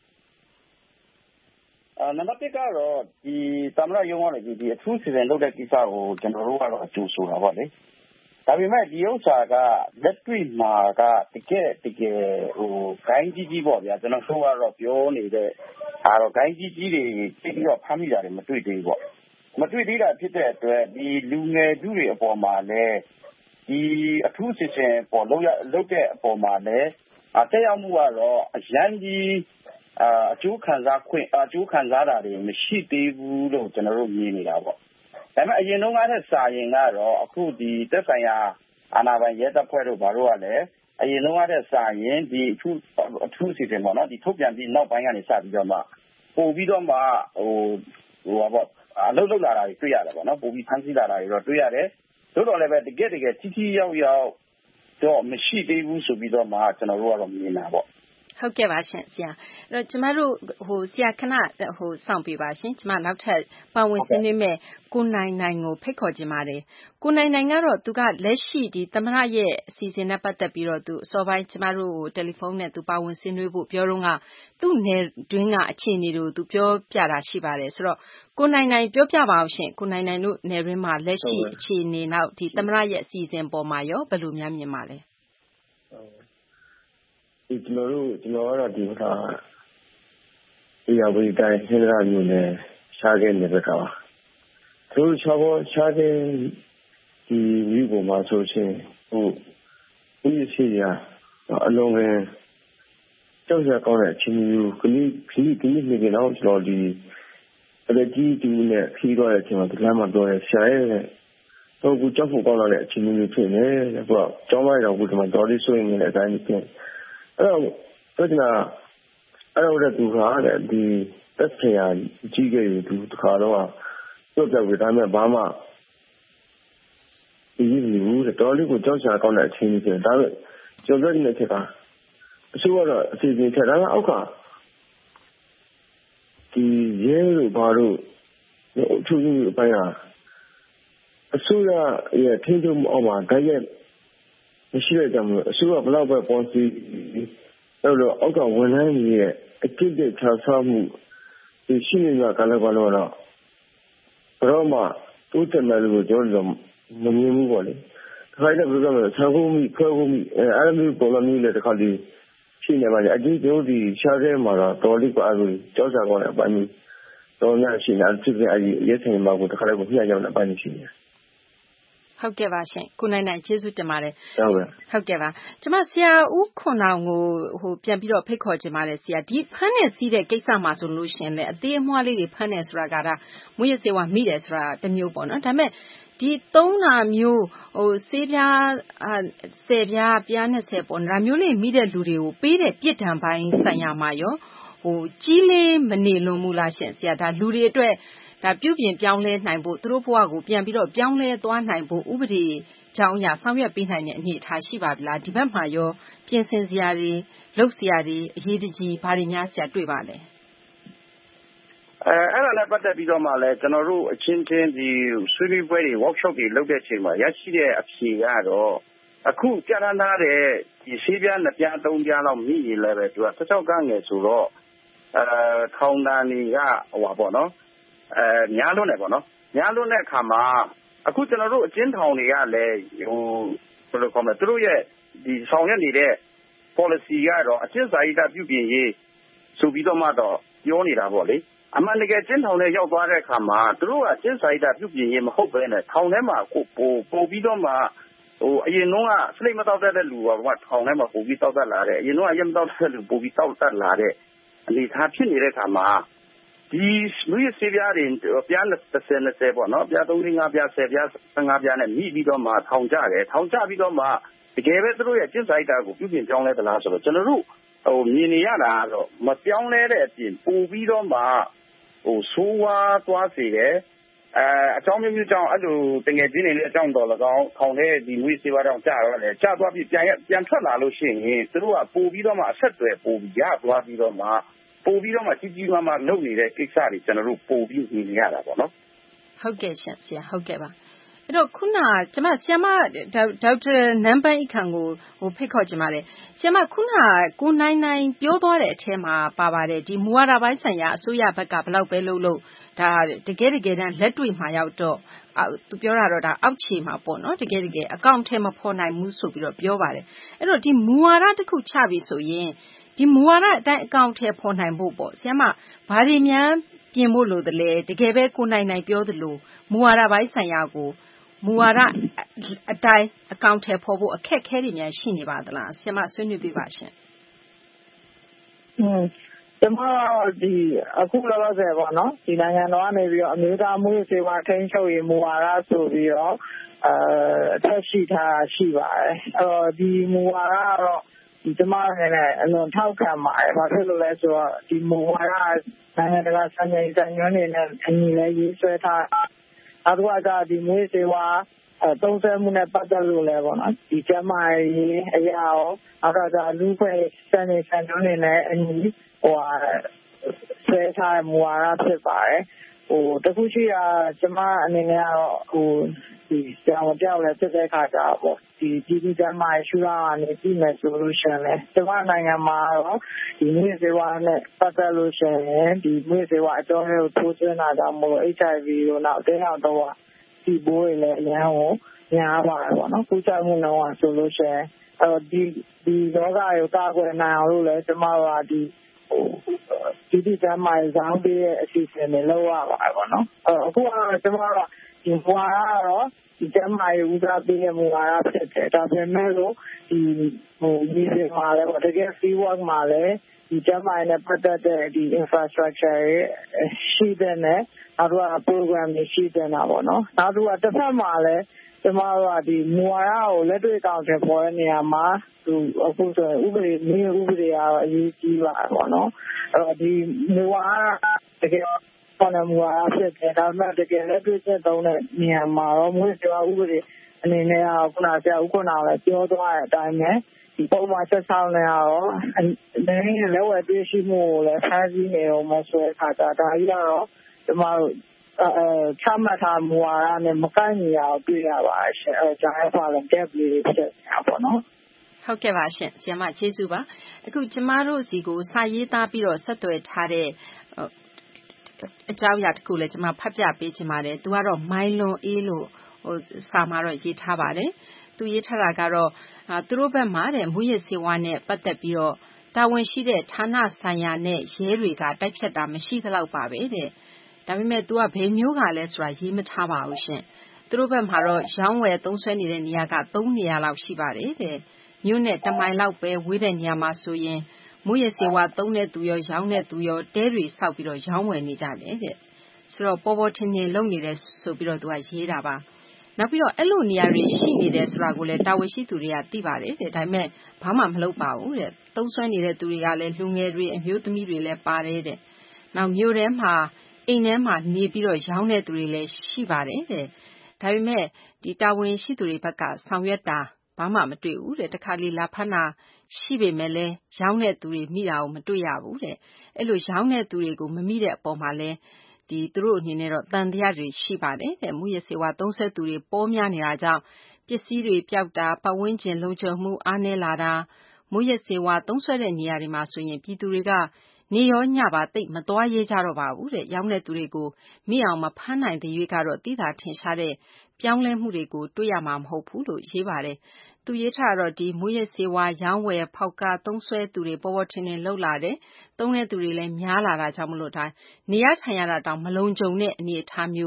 S7: နံပါတ်1ကတော့ဒီသမ္မတရုံးကနေဒီအထူးစီစဉ်လုပ်တဲ့ကိစ္စကိုကျွန်တော်တို့ကတော့အကျိုးဆိုတာပေါ့လေဒါပေမဲ့ဒီဥစ္စာကလက်တွေ့မှာကတကယ်ဂိုင်းကြီးပေါ့ဗျာကျွန်တော်တို့ကတော့ပြောနေတဲ့အားတော့ဂိုင်းကြီးတွေပြီးတော့ဖမ်းမိတာတွေမတွေ့သေးဘူးပေါ့မတွေ့သေးတာဖြစ်တဲ့အတွက်ဒီလူငယ်သူတွေအပေါ်မှာလည်းဒီအထူးစီစဉ်ပေါ်လုပ်တဲ့အပေါ်မှာလည်းတက်ရောက်မှုကတော့အရန်ကြီးအကျိုးခံစားတာတွေမရှိသေးဘူးလို့ကျွန်တော်တို့မြင်နေတာပေါ့ဒါပေမဲ့အရင်တုန်းကတည်းကစာရင်ကတော့အခုဒီသက်ဆိုင်ရာအာဏာပိုင်ရဲတပ်ဖွဲ့တို့ဘာလို့ကလည်းအရင်တုန်းကတည်းကစာရင်ဒီအထူးစီစဉ်ပေါ့နော်ဒီထုတ်ပြန်ပြီးနောက်ပိုင်းကနေစပြီးတော့မှပို့ပြီးတော့မှပေါ့အလုပ်လုပ်လာတာတွေတွေ့ရတယ်ပေါ့နော်ပို့ပြီးဖမ်းဆီးလာတာတွေတော့တွေ့ရတယ်တို့တော့လည်းပဲတကယ်ထိရောက်တော့မရှိသေးဘူးဆိုပြီးတော့မှကျွန်တော်တို့ကတော့မြင်တာပေါ့
S8: ဟုတ်ကဲ့ပါရှင်ဆရာအဲ့တော့ကျမတို့ဆရာခဏစောင့်ပေးပါရှင်ကျမနောက်ထပ်ပါဝင်ဆွေးနွေးမဲ့ကိုနိုင်ကိုဖိတ်ခေါ်ခြင်းပါတယ်ကိုနိုင်ကတော့သူကလက်ရှိဒီသမ္မတရဲ့အစီအစဉ်နဲ့ပတ်သက်ပြီးတော့သူအစောပိုင်းကျမတို့ကိုတယ်လီဖုန်းနဲ့သူပါဝင်ဆွေးနွေးဖို့ပြောတော့ကသူ့နယ်တွင်းကအခြေအနေတွေကိုသူပြောပြတာရှိပါတယ်ဆိုတော့ကိုနိုင်ပြောပြပါအောင်ရှင်ကိုနိုင်တို့နယ်တွင်းမှာလက်ရှိအခြေအနေနောက်ဒီသမ္မတရဲ့အစီအစဉ်ပေါ်မှာရောဘယ်လိုများမြင်ပါလဲ
S10: ကျွန်တော်ကတော့ဒီဘက်ကဒီအဝေးတိုင်းဟင်္ဒရာမျိုးနဲ့ရှားခဲ့တဲ့ဘက်ကပါသူရှားတဲ့ဒီမျိုးပေါ်မှာဆိုရှင်ဒီစီရအလုံးငယ်ကြောက်ရကောင်းတဲ့အချင်းမျိုးကလေးနေကြတော့ကျွန်တော်ဒီအဲ့ဒီတူနဲ့ခီးတော့တဲ့အချိန်မှာဒီလမ်းမှာတော့ဆရာရဲ့တော့ကိုကြောက်ဖို့ကောင်းလာတဲ့အချင်းမျိုးဖြစ်နေတယ်ကွာကျောင်းမရောက်ဘူးဒီမှာတော်လေးဆိုရင်လည်းအတိုင်းဖြစ်အဲ့တော့သူကဒီတက်ဆရာကြီးခဲ့သူတခါတော့ပြုတ်ပြဝေးတိုင်းမှာဘာမှဒီလိုတော်လေးကိုကြောက်ချာကောင်းတဲ့အချင်းကြီးဖြစ်ဒါပေမဲ့ကျော်ပြနေတဲ့ချက်ကအစိုးရတော့အစီအစဉ်ချက်ဒါကအောက်ကဒီရဲတို့ဘာလို့အထူးကြီးအပိုင်းအစိုးရရဲ့ထင်းထုံအောက်မှာဓာတ်ရက်မရှိတဲ့ကြောင့်အစိုးရဘလောက်ပဲပေါ်စီအဲ့လိုအောက်ကဝန်ထမ်းတွေရဲ့အကျင့်ချစားမှုဒီရှိနေတာကလည်းဘာလို့တော့ဘရောမှာတိုးတက်တယ်လို့ကျွန်တော်မမြင်ဘူးပေါ့လေဒါခိုင်းတဲ့ဘယ်လိုလဲဆံဖို့မိခွဲဖို့မိအဲ့လိုမျိုးပုံစံမျိုးလည်းတစ်ခါတည်းရှိနေပါလေအကြီးကျယ်ဒီရှားတဲ့မှာတော့တော်လေးကအဲ့လိုကြောက်ကြကောင်းတဲ့အပိုင်းမျိုးတော်များရှိနေအဖြစ်အအဲ့ရဲဆိုင်မှာကိုတစ်ခါလေးကိုပြရကြတဲ့အပိုင်းရှိနေ
S8: ဟုတ်ကဲ့ပါရှင်ကိုနိုင်ကျေးဇူးတင်ပါတယ်
S10: ဟုတ်
S8: ကဲ့ပါကျမဆရာဦးခွန်အောင်ကိုပြန်ပြီးတော့ဖိတ်ခေါ်ခြင်းပါတယ်ဆရာဒီဖမ်းနေစီးတဲ့ကိစ္စမှာဆိုလို့ရှင်လေအသေးအမွှားလေးတွေဖမ်းနေဆိုတာကဒါမွေးရစေဝါမိတယ်ဆိုတာတမျိုးပေါ့နော်ဒါပေမဲ့ဒီသုံးတာမျိုးဆေးပြား10ပြားပြား20ပေါ့ဒါမျိုးလေးမိတဲ့လူတွေကိုပေးတဲ့ပြစ်ဒဏ်ပိုင်းဆိုင်ရာမှာရောကြီးလေးမနေလွန်ဘူးလားရှင်ဆရာဒါလူတွေအတွက်ဒါပြုပြင်ပြောင်းလဲနိုင်ဖို့သူတို့ဘဝကိုပြန်ပြီးတော့ပြောင်းလဲသွားနိုင်ဖို့ဥပဒေကြောင်းအရဆောင်ရွက်ပေးနိုင်တဲ့အနေအထားရှိပါပြီလားဒီဘက်မှာရောပြင်ဆင်စရာတွေလုပ်စရာတွေအရေးတကြီးဘာတွေများဆရာတွေ့ပါလဲ
S7: အဲ့ဒါနဲ့ပတ်သက်ပြီးတော့မှလည်းကျွန်တော်တို့အချင်းချင်းဒီဆွေးနွေးပွဲတွေ workshop တွေလုပ်တဲ့အချိန်မှာရရှိတဲ့အဖြေကတော့အခုကြာရနာတဲ့ဒီဆေးပြား2ပြား3ပြားလောက်မိရင်လည်းပဲသူက16ကငယ်ဆိုတော့ထောင်ဒဏ်တွေကပေါ့နော်များလွန်းတယ်ပေါ့နော်များလွန်းတဲ့အခါမှာအခုကျွန်တော်တို့အကျဉ်းထောင်တွေကလည်းဘယ်လိုခေါ်မလဲသူတို့ရဲ့ဒီဆောင်ရွက်နေတဲ့ policy ကတော့အကျဉ်းစာရိတ္တပြုပြင်ရေးဆိုပြီးတော့မှတော့ပြောနေတာပေါ့လေအမှန်တကယ်ကျင်းထောင်ထဲရောက်သွားတဲ့အခါမှာသူတို့ကကျင်းစာရိတ္တပြုပြင်ရေးမဟုတ်ဘဲနဲ့ထောင်ထဲမှာပို့ပြီးတော့မှအရင်တုန်းကစလိတ်မတောက်တတ်တဲ့လူကထောင်ထဲမှာပို့ပြီးတောက်တတ်လာတယ်အရင်တုန်းကရက်မတောက်တတ်တဲ့လူပို့ပြီးတောက်တတ်လာတဲ့အနေအထားဖြစ်နေတဲ့အခါမှာဒီလူရစေးပြားတွေပြား20ပေါ့နော်ပြား3-5ပြား10ပြား15ပြားနဲ့မိပြီးတော့မှထောင်ကြတယ်ထောင်ကြပြီးတော့မှတကယ်ပဲသူတို့ရဲ့ကျင့်စာရိတ္တကိုပြုပြင်ပြောင်းလဲသလားဆိုတော့ကျွန်တော်တို့မြင်နေရတာကတော့မပြောင်းလဲတဲ့အပြင်ပို့ပြီးတော့မှဆိုးဝါးသွားစေတယ်အကြောင်းမျိုးကြောင့်အဲ့လိုတကယ်ချင်းနေတဲ့အကြောင်းတော်၎င်းခေါင်းထဲဒီငွေစေးဝါးတောင်ကြာတော့လေကြာသွားပြီးပြန်ထွက်လာလို့ရှိရင်သူတို့ကပို့ပြီးတော့မှအဆက်အသွယ်ပို့ပြီးရသွားပြီးတော့မှပို့ပြီးတော့မှကြီးကြီးမားမားလုပ်နေတဲ့ကိစ္စတွေကျွန်တော်တို့ပို့ပြီးမြင်နေရတာပေါ့နော်
S8: ဟုတ်ကဲ့ရှင်ဆရာဟုတ်ကဲ့ပါအဲ့တော့ခုနကျမဆရာမဒေါက်တာနန်းပန်းအိခန့်ကိုဖိတ်ခေါ်ချင်ပါတယ်ဆရာမခုနကိုနိုင်ပြောသွားတဲ့အထဲမှာပါပါတယ်ဒီမူဝါဒပိုင်းဆိုင်ရာအစိုးရဘက်ကဘလောက်ပဲလုပ်ဒါတကယ်တမ်းလက်တွေ့မှာရောက်တော့သူပြောတာတော့ဒါအောက်ခြေမှာပေါ့နော်တကယ်အကောင့်ထဲမဖော်နိုင်ဘူးဆိုပြီးတော့ပြောပါတယ်အဲ့တော့ဒီမူဝါဒတစ်ခုချပြီဆိုရင်ဒီမူဝါဒအတိုင်းအကောင့်ထဲဖော်နိုင်ဖို့ပေါ့ဆရာမဘာတွေများပြင်ဖို့လိုသလဲတကယ်ပဲကိုနိုင်ပြောသလိုမူဝါဒပိုင်းဆိုင်ရာကိုမူဝါဒအတိုင်းအကောင့်ထဲဖော်ဖို့အခက်အခဲတွေများရှိနေပါသလားဆရာမဆွေးနွေးပြပါရှင်
S5: ကျွန်မဒီအခုလောလောဆယ်ပေါ့နော်ဒီနိုင်ငံတော်ကနေပြီးတော့အမျိုးသားမှုစေဝါထိန်းချုပ်ရေးမူဝါဒဆိုပြီးတော့အထက်ရှိထားရှိပါတယ်အဲ့တော့ဒီမူဝါဒကတော့ဒီကျွန်မအနေနဲ့အလွန်ထောက်ခံပါတယ်ဘာဖြစ်လို့လဲဆိုတော့ဒီမူဝါဒနိုင်ငံတကာစံချိန်စံညွှန်းတွေနဲ့အညီလည်းရေးဆွဲထားအခုကဒီမွေးစေဝါသုံးစွဲမှုနဲ့ပတ်သက်လို့လဲပေါ့နော်ဒီကျမကြီးအရာရောနောက်တော့လူ့ဖွဲ့စံချိန်စံညွှန်းတွေနဲ့အညီဆွဲထားတဲ့မူဝါဒဖြစ်ပါတယ်တခုရှိတာကျမအနေနဲ့ကတော့ဒီကျောင်းပြောက်လဲဖြစ်တဲ့ခါကြတော့ဒီဒီကျမရှူလာနေပြီမဲ့ဆိုလို့ရှင်လဲကျမနိုင်ငံမှာတော့ဒီမျိုးစေဝါနဲ့ပတ်သက်လို့ရှင်ဒီမျိုးစေဝါအကြောင်းကိုထိုးသွင်းတာကြောင့်မို့ HIV တို့နောက်တင်းအောင်တော့ဒီဘိုးတွေလည်းအများကိုများပါတယ်ပေါ့နော်ကုသမှုတော့ဆိုလို့ရှင်ဒီလောကကိုကာကွယ်နိုင်အောင်လို့လဲကျမတို့ကဒီကျမဇောင်းပေးတဲ့အစီအစဉ်တွေလုပ်ရပါတယ်ပေါ့နော်အခုကတော့ကျမတို့ဒီဘွာကတော့ဒီကျမရဲ့ဦးစားပေးတဲ့မူဝါဒဖြစ်တယ်ဒါပေမဲ့လို့ဒီဒီမှာလည်းတကယ် free work မှာလည်းဒီကျမရဲ့ပတ်သက်တဲ့ဒီ infrastructure တွေရှိတဲ့နဲ့နောက်တော့ program တွေရှိတဲ့နာပေါ့နော်နောက်တော့တစ်ဖက်မှာလည်းကျမတို့ကဒီမူဝါဒကိုလက်တွေ့အကောင်အထည်ဖော်တဲ့နေရာမှာအခုဆိုရင်ဥပဒေကတော့အရေးကြီးပါပေါ့နော်ဒီမူဝါဒတကယ်ပေါ်နေမူဝါဒဖြစ်တယ်ဒါပေမဲ့တကယ်လက်တွေ့ချက်သုံးတဲ့နေရာမှာတော့မွေးစေဝါဥပဒေအနေနဲ့ခုနဆရာဦးခွန်အောင်လည်းပြောသွားတဲ့အတိုင်းပဲဒီပုံမှန်ဆက်ဆောင်နေရတော့နိုင်ငံလက်ဝဲတွေ့ရှိမှုကိုလည်းဖန်ဆီးနေတော့မဆိုတဲ့အခါကျဒါကြီးကတော့ကျမတို့ချမှတ်ထားမူဝါဒနဲ့မကိုက်ညီအောင်တွေ့ရပါတယ်ရှင်ဂျားဖာလန်ကက်ပလီဖြစ်နေတာပေါ့နော်
S8: ဟုတ်ကဲ့ပါရှင်ဆရာမကျေးဇူးပါအခုကျမတို့စီကိုစာရေးသားပြီးတော့ဆက်သွယ်ထားတဲ့အကြောင်းအရာတစ်ခုလည်းကျမဖတ်ပြပေးချင်ပါတယ်သူကတော့မိုင်းလွန်အေးလို့စာမှာတော့ရေးထားပါတယ်သူရေးထားတာကတော့သူတို့ဘက်မှာတဲ့မူရစ်စေဝါနဲ့ပတ်သက်ပြီးတော့တာဝန်ရှိတဲ့ဌာနဆိုင်ရာနဲ့ရဲတွေကတိုက်ဖြတ်တာမရှိသလောက်ပါပဲတဲ့ဒါပေမဲ့သူကဘယ်မျိုးကလဲဆိုတာရေးမထားပါဘူးရှင်သူတို့ဘက်မှာတော့ရောင်းဝယ်သုံးစွဲနေတဲ့နေရာက3နေရာလောက်ရှိပါတယ်တဲ့မြို့နဲ့1မိုင်လောက်ပဲဝေးတဲ့နေရာမှာဆိုရင်မူရစ်စေဝါသုံးတဲ့သူရောရောင်းတဲ့သူရောတဲတွေဆောက်ပြီးတော့ရောင်းဝယ်နေကြတယ်တဲ့ဆိုတော့ပေါ်ထင်ထင်လုံနေတယ်ဆိုပြီးတော့သူကရေးတာပါနောက်ပြီးတော့အဲ့လိုနေရာတွေရှိနေတယ်ဆိုတာကိုလည်းတာဝန်ရှိသူတွေကသိပါတယ်တဲ့ဒါပေမဲ့ဘာမှမလုပ်ပါဘူးတဲ့သုံးစွဲနေတဲ့သူတွေကလည်းလူငယ်တွေအမျိုးသမီးတွေလည်းပါတယ်တဲ့နောက်မြို့ထဲမှာအိမ်ထဲမှာနေပြီးတော့ရောင်းတဲ့သူတွေလည်းရှိပါတယ်တဲ့ဒါပေမဲ့ဒီတာဝန်ရှိသူတွေဘက်ကဆောင်ရွက်တာဘာမှမတွေ့ဘူးတဲ့တခါလေလာဖမ်းတာရှိပေမဲ့လည်းရောင်းတဲ့သူတွေမိတာကိုမတွေ့ရဘူးတဲ့အဲ့လိုရောင်းတဲ့သူတွေကိုမမိတဲ့အပေါ်မှာလည်းသူတို့အနေနဲ့တော့တန်တရားတွေရှိပါတယ်တဲ့မူရစေဝါသုံးဆက်သူတွေပေါများနေတာကြောင့်ပစ္စည်းတွေပျောက်တာပတ်ဝန်းကျင်လုံခြုံမှုအားနည်းလာတာမူရစေဝါသုံးဆွဲတဲ့နေရာတွေမှာဆိုရင်ပြည်သူတွေကနေရောညပါတိတ်မသွားရဲကြတော့ပါဘူးတဲ့ရောင်းတဲ့သူတွေကိုမိအောင်မဖမ်းနိုင်တဲ့ရွေးကတော့တိသာထင်ရှားတဲ့ပြောင်းလဲမှုတွေကိုတွေ့ရမှာမဟုတ်ဘူးလို့ရေးပါတယ်သူရေးထားတော့ဒီမူရစေဝါရောင်းဝယ်ဖောက်ကားသုံးဆွဲသူတွေပေါ်ထင်ထင်လှုပ်လာတယ်သုံးတဲ့သူတွေလည်းများလာတာကြောင့်မလို့ဒါနေရထိုင်ရတာတောင်မလုံခြုံတဲ့အနေအထားမျိုး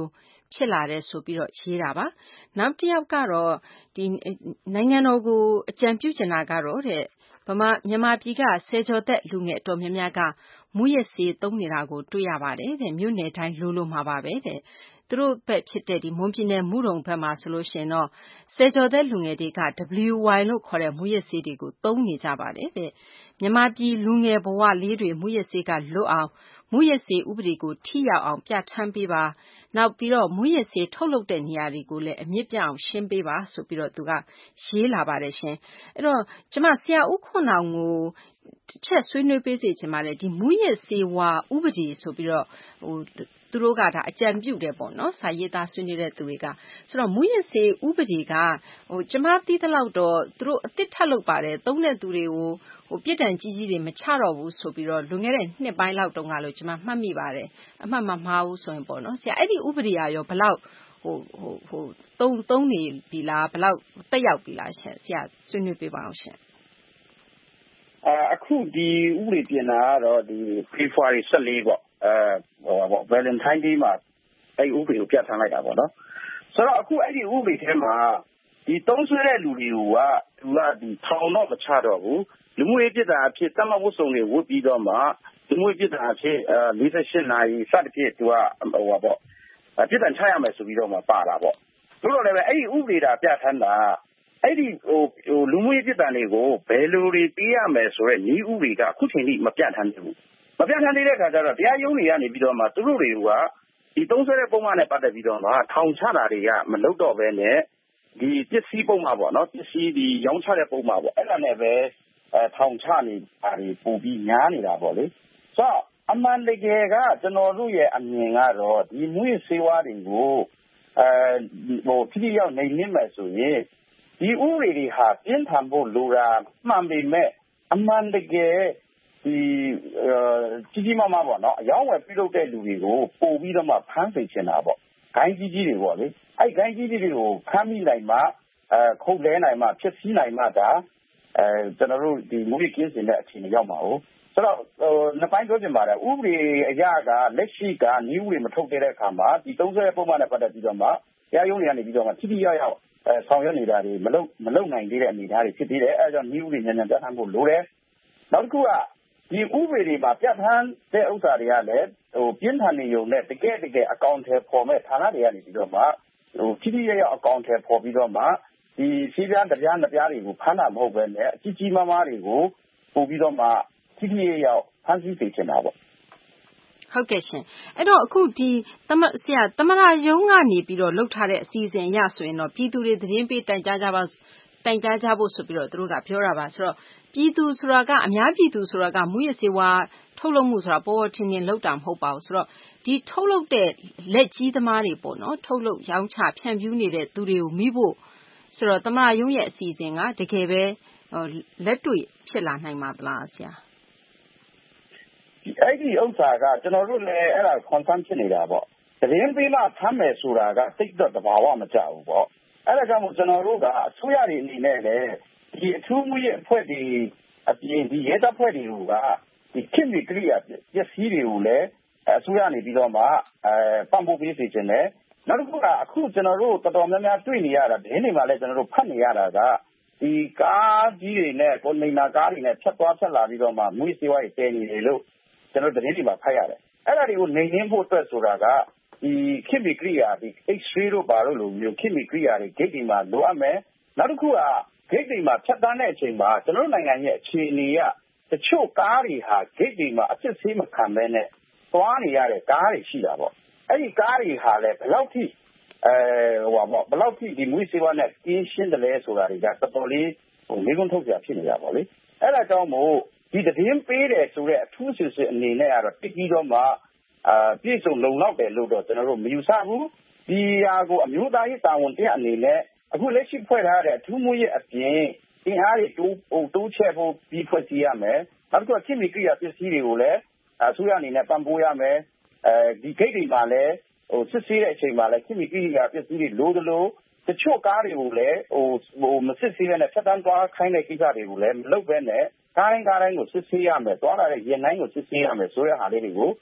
S8: ဖြစ်လာတယ်ဆိုပြီးတော့ရေးတာပါ။နောက်တစ်ယောက်ကတော့နိုင်ငံတော်ကိုအကြံပြုချင်တာကတော့မြန်မာပြည်ကဆယ်ကျော်သက်လူငယ်အတော်များများကမူးယစ်ဆေးသုံးနေတာကိုတွေ့ရပါတယ်တဲ့မြို့နယ်တိုင်းလိုမှာပါပဲတဲ့သူတို့ဘက်ဖြစ်တဲ့မွန်ပြည်နယ်မုဒုံဘက်မှာဆိုလို့ရှိရင်တော့ဆယ်ကျော်သက်လူငယ်တွေက WY လို့ခေါ်တဲ့မူးယစ်ဆေးတွေကိုသုံးနေကြပါတယ်တဲ့မြန်မာပြည်လူငယ်ဘဝလေးတွေမူးယစ်ဆေးကလွတ်အောင်မူးယစ်ဆေးဥပဒေကိုထိရောက်အောင်ပြဋ္ဌာန်းပေးပါနောက်ပြီးတော့မူးယစ်ဆေးထုတ်လုပ်တဲ့နေရာတွေကိုလည်းအမြင့်ပြအောင်ရှင်းပေးပါဆိုပြီးတော့သူကရေးလာပါတယ်ရှင်အဲ့တော့ကျမဆရာဦးခွန်နောင်ကိုတစ်ချက်ဆွေးနွေးပေးစေချင်ပါတယ်ဒီမူးယစ်ဆေးဝါးဥပဒေဆိုပြီးတော့သူတို့ကဒါအကြံပြုတယ်ပေါ့နော်စာရေးသားဆွေးနွေးတဲ့သူတွေကဆိုတော့မူးယစ်ဆေးဥပဒေကကျမသိသလောက်တော့သူတို့အသစ်ထပ်လုပ်ပါတယ်သုံးတဲ့သူတွေကိုပြစ်ဒဏ်ကြီးကြီးတွေမချတော့ဘူးဆိုပြီးတော့လွန်ခဲ့တဲ့နှစ်ပိုင်းလောက်တုန်းကလို့ကျမမှတ်မိပါတယ်အမှတ်မမှားဘူးဆိုရင်ပေါ့နော်ဆရာအဲ့ဒီဥပဒေရောဘယ်လောက်သုံးနေပြီလားဘယ်လောက်တက်ရောက်ပြီလားရှင်ဆရာဆွေးနွေးပေးပါအောင်ရှင်
S7: အခုဒီဥပဒေပြင်တာကတော့ဒီ February 14ပေါ့Valentine Day မှာအဲ့ဥပဒေကိုပြဋ္ဌာန်းလိုက်တာပေါ့နော်ဆိုတော့အခုအဲ့ဒီဥပဒေထဲမှာဒီသုံးဆွဲတဲ့လူတွေကသူကဒီထောင်တော့မချတော့ဘူးလူမှုရေးပြည်သားအဖြစ်တတ်မှတ်ဝတ်စုံတွေဝတ်ပြီးတော့မှလူမှုရေးပြည်သားအဖြစ်48နာရီစသဖြင့်သူကပြည်သားချရမယ်ဆိုပြီးတော့မှပါတာပေါ့တို့တော့လည်းပဲအဲ့ဒီဥပဒေတာပြဋ္ဌာန်းတာအဲ့ဒီလူမှုရေးပြည်သားတွေကိုဘယ်လိုတွေပေးရမယ်ဆိုတဲ့ဤဥပဒေကအခုချိန်ထိမပြဋ္ဌာန်းသေးဘူးမပြဋ္ဌာန်းသေးတဲ့အခါကျတော့တရားရုံးတွေကနေပြီးတော့မှသူတို့တွေကဒီသုံးဆွဲတဲ့ပုံမှန်နဲ့ပတ်သက်ပြီးတော့မှထောင်ချတာတွေကမလုပ်တော့ဘဲနဲ့ဒီပစ္စည်းပုံမှန်ပေါ့နော်ပစ္စည်းဒီရောင်းချတဲ့ပုံမှန်ပေါ့အဲ့ဒါနဲ့ပဲထောင်ချနေတာတွေပို့ပြီးများနေတာပေါ့လေဆိုတော့အမှန်တကယ်ကကျွန်တော်တို့ရဲ့အမြင်ကတော့ဒီမူးယစ်ဆေးဝါးတွေကိုဖိစီရောက်နေနေမယ်ဆိုရင်ဒီဥပဒေတွေဟာပြင်းထန်ဖို့လိုတာမှန်ပေမဲ့အမှန်တကယ်ဒီကြီးမားမားပေါ့နော်အယောင်းဝယ်ပြုလုပ်တဲ့လူတွေကိုပို့ပြီးတော့မှဖမ်းသိချင်တာပေါ့ဂိုင်းကြီးတွေပေါ့လေအဲ့ဂိုင်းကြီးတွေကိုဖမ်းမိနိုင်မှခုတ်လဲနိုင်မှဖြစ်စည်းနိုင်မှဒါကျွန်တော်တို့ဒီမူရကင်းစင်တဲ့အခြေအနေရောက်မှာဟုတ်ဆိုတော့နှစ်ပိုင်းပြောချင်ပါတယ်ဥပဒေအရာကလက်ရှိကnew တွေမထုတ်တဲ့အခါမှာဒီ30ပုံမှန်နဲ့ပတ်သက်ပြီးတော့မှတရားရုံးတွေကနေပြီးတော့မှထိထိရောက်ရောက်ဆောင်ရွက်နေတာတွေမလုပ်နိုင်သေးတဲ့အနေအထားတွေဖြစ်သေးတယ်အဲဒါကြောင့် new တွေညံ့ညံ့ပြဋ္ဌာန်းဖို့လိုတယ်နောက်တစ်ခုကဒီဥပဒေတွေမှာပြဋ္ဌာန်းတဲ့ဥစ္စာတွေကလည်းပြင်းထန်နေုံနဲ့တကယ်အကောင့်ထဲပေါ်မဲ့ဌာနတွေကနေပြီးတော့မှထိထိရောက်ရောက်အကောင့်ထဲပေါ်ပြီးတော့မှဒီစီးပြားတပြားနှစ်ပြားတွေကိုဖမ်းတာမဟုတ်ပဲနဲ့အကြီးကြီးမားမားတွေကိုပို့ပြီးတော့မှထိထိရောက်ဖမ်းဆီးစေချင်တာပေါ့
S8: ဟုတ်ကဲ့ရှင်အဲ့တော့အခုဒီဆရာသမရယုံကနေပြီးတော့လှုပ်ထားတဲ့အစီအစဉ်အရဆိုရင်တော့ပြည်သူတွေသတင်းပေးတိုင်ကြားကြဖို့ဆိုပြီးတော့သူတို့ကပြောတာပါဆိုတော့ပြည်သူဆိုတာကအများပြည်သူဆိုတာကမူရစေဝါထုတ်လုပ်မှုဆိုတာပေါ်ထင်ထင်လောက်တာမဟုတ်ပါဘူးဆိုတော့ဒီထုတ်လုပ်တဲ့လက်ကြီးသမားတွေပေါ့နော်ထုတ်လုပ်ရောင်းချဖြန့်ဖြူးနေတဲ့သူတွေကိုမိဖို့ဆိုတော့သမရယုံရဲ့အစီအစဉ်ကတကယ်ပဲလက်တွေ့ဖြစ်လာနိုင်ပါသလားဆရာ
S7: အဲ့ဒီဥစ္စာကကျွန်တော်တို့လည်းအဲ့ဒါ concern ဖြစ်နေတာပေါ့သတင်းပေးမှဖမ်းမယ်ဆိုတာကတိတ်တော့တဘာဝမကြဘူးပေါ့အဲ့ဒါကြောင့်မို့ကျွန်တော်တို့ကအစိုးရတွေအနေနဲ့လည်းဒီအထူးမှုရဲ့အဖွဲ့တွေအပြင်ဒီရဲတပ်ဖွဲ့တွေကဒီခင်ဗျကရိယာပစ္စည်းတွေကိုလည်းအစိုးရနေပြီးတော့မှပံ့ပိုးပေးစေချင်တယ်နောက်တစ်ခုကအခုကျွန်တော်တို့တော်တော်များများတွေ့နေရတာဒီနေ့မှလည်းကျွန်တော်တို့ဖတ်နေရတာကဒီကားကြီးတွေနဲ့ကွန်တိန်နာကားတွေနဲ့ဖြတ်သွားဖြတ်လာပြီးတော့မှမွေးစေးဝါးတွေတည်နေတယ်လို့ကျွန်တော်သတင်းတွေမှာဖတ်ရတယ်အဲ့ဒါတွေကိုနှိမ်နှင်းဖို့အတွက်ဆိုတာကဒီခင်ဗျကရိယာဒီ X-ray တို့ဘာလို့လို့မျိုးခင်ဗျကရိယာတွေ gate တွေမှာလိုအပ်မယ်နောက်တစ်ခုက gate တွေမှာဖြတ်တန်းတဲ့အချိန်မှာကျွန်တော်နိုင်ငံရဲ့အခြေအနေကတချို့ကားတွေဟာ gate တွေမှာအဖြစ်ဆေးမခံဘဲနဲ့သွားနေရတဲ့ကားတွေရှိတာပေါ့အဲ့ဒီကားတွေဟာလည်းဘယ်လောက်ထိဘယ်လောက်ထိဒီမွေးစေးဝါးနဲ့ကင်းရှင်းတယ်လဲဆိုတာတွေကတော်တော်လေးမိကုန်းထုတ်ကြဖြစ်နေတာပေါ့လေအဲ့ဒါကြောင့်မို့ဒီသတင်းပေးတယ်ဆိုတဲ့အထူးအစီအစဉ်အနေနဲ့ကတော့တိပြီးတော့မှပြည့်စုံလုံလောက်တယ်လို့တော့ကျွန်တော်တို့မယူဆဘူးဒီဟာကိုအမျိုးသားရေးတာဝန်တဲ့အနေနဲ့အခုလက်ရှိဖွဲ့ထားတဲ့အထူးမှုရဲ့အပြင်အင်အားတွေတိုးချဲ့ဖို့ပြီးဖွဲ့စည်းရမယ်နောက်တစ်ခုခင်ဗျကရိယာပစ္စည်းတွေကိုလည်းအစိုးရအနေနဲ့ပံ့ပိုးရမယ်ဒီ gate တွေမှာလည်းစစ်ဆေးတဲ့အချိန်မှာလည်းခင်ဗျကရိယာပစ္စည်းတွေလိုသလိုတချို့ကားတွေကိုလည်းမစစ်ဆေးတဲ့နဲ့ဖြတ်တန်းသွားခိုင်းတဲ့ကိစ္စတွေကိုလည်းမလုပ်ဘဲနဲ့ကားတိုင်းကိုစစ်ဆေးရမယ်သွားလာတဲ့ယာဉ်တိုင်းကိုစစ်ဆေးရမယ်ဆိုတဲ့ဟာလေးတွေကို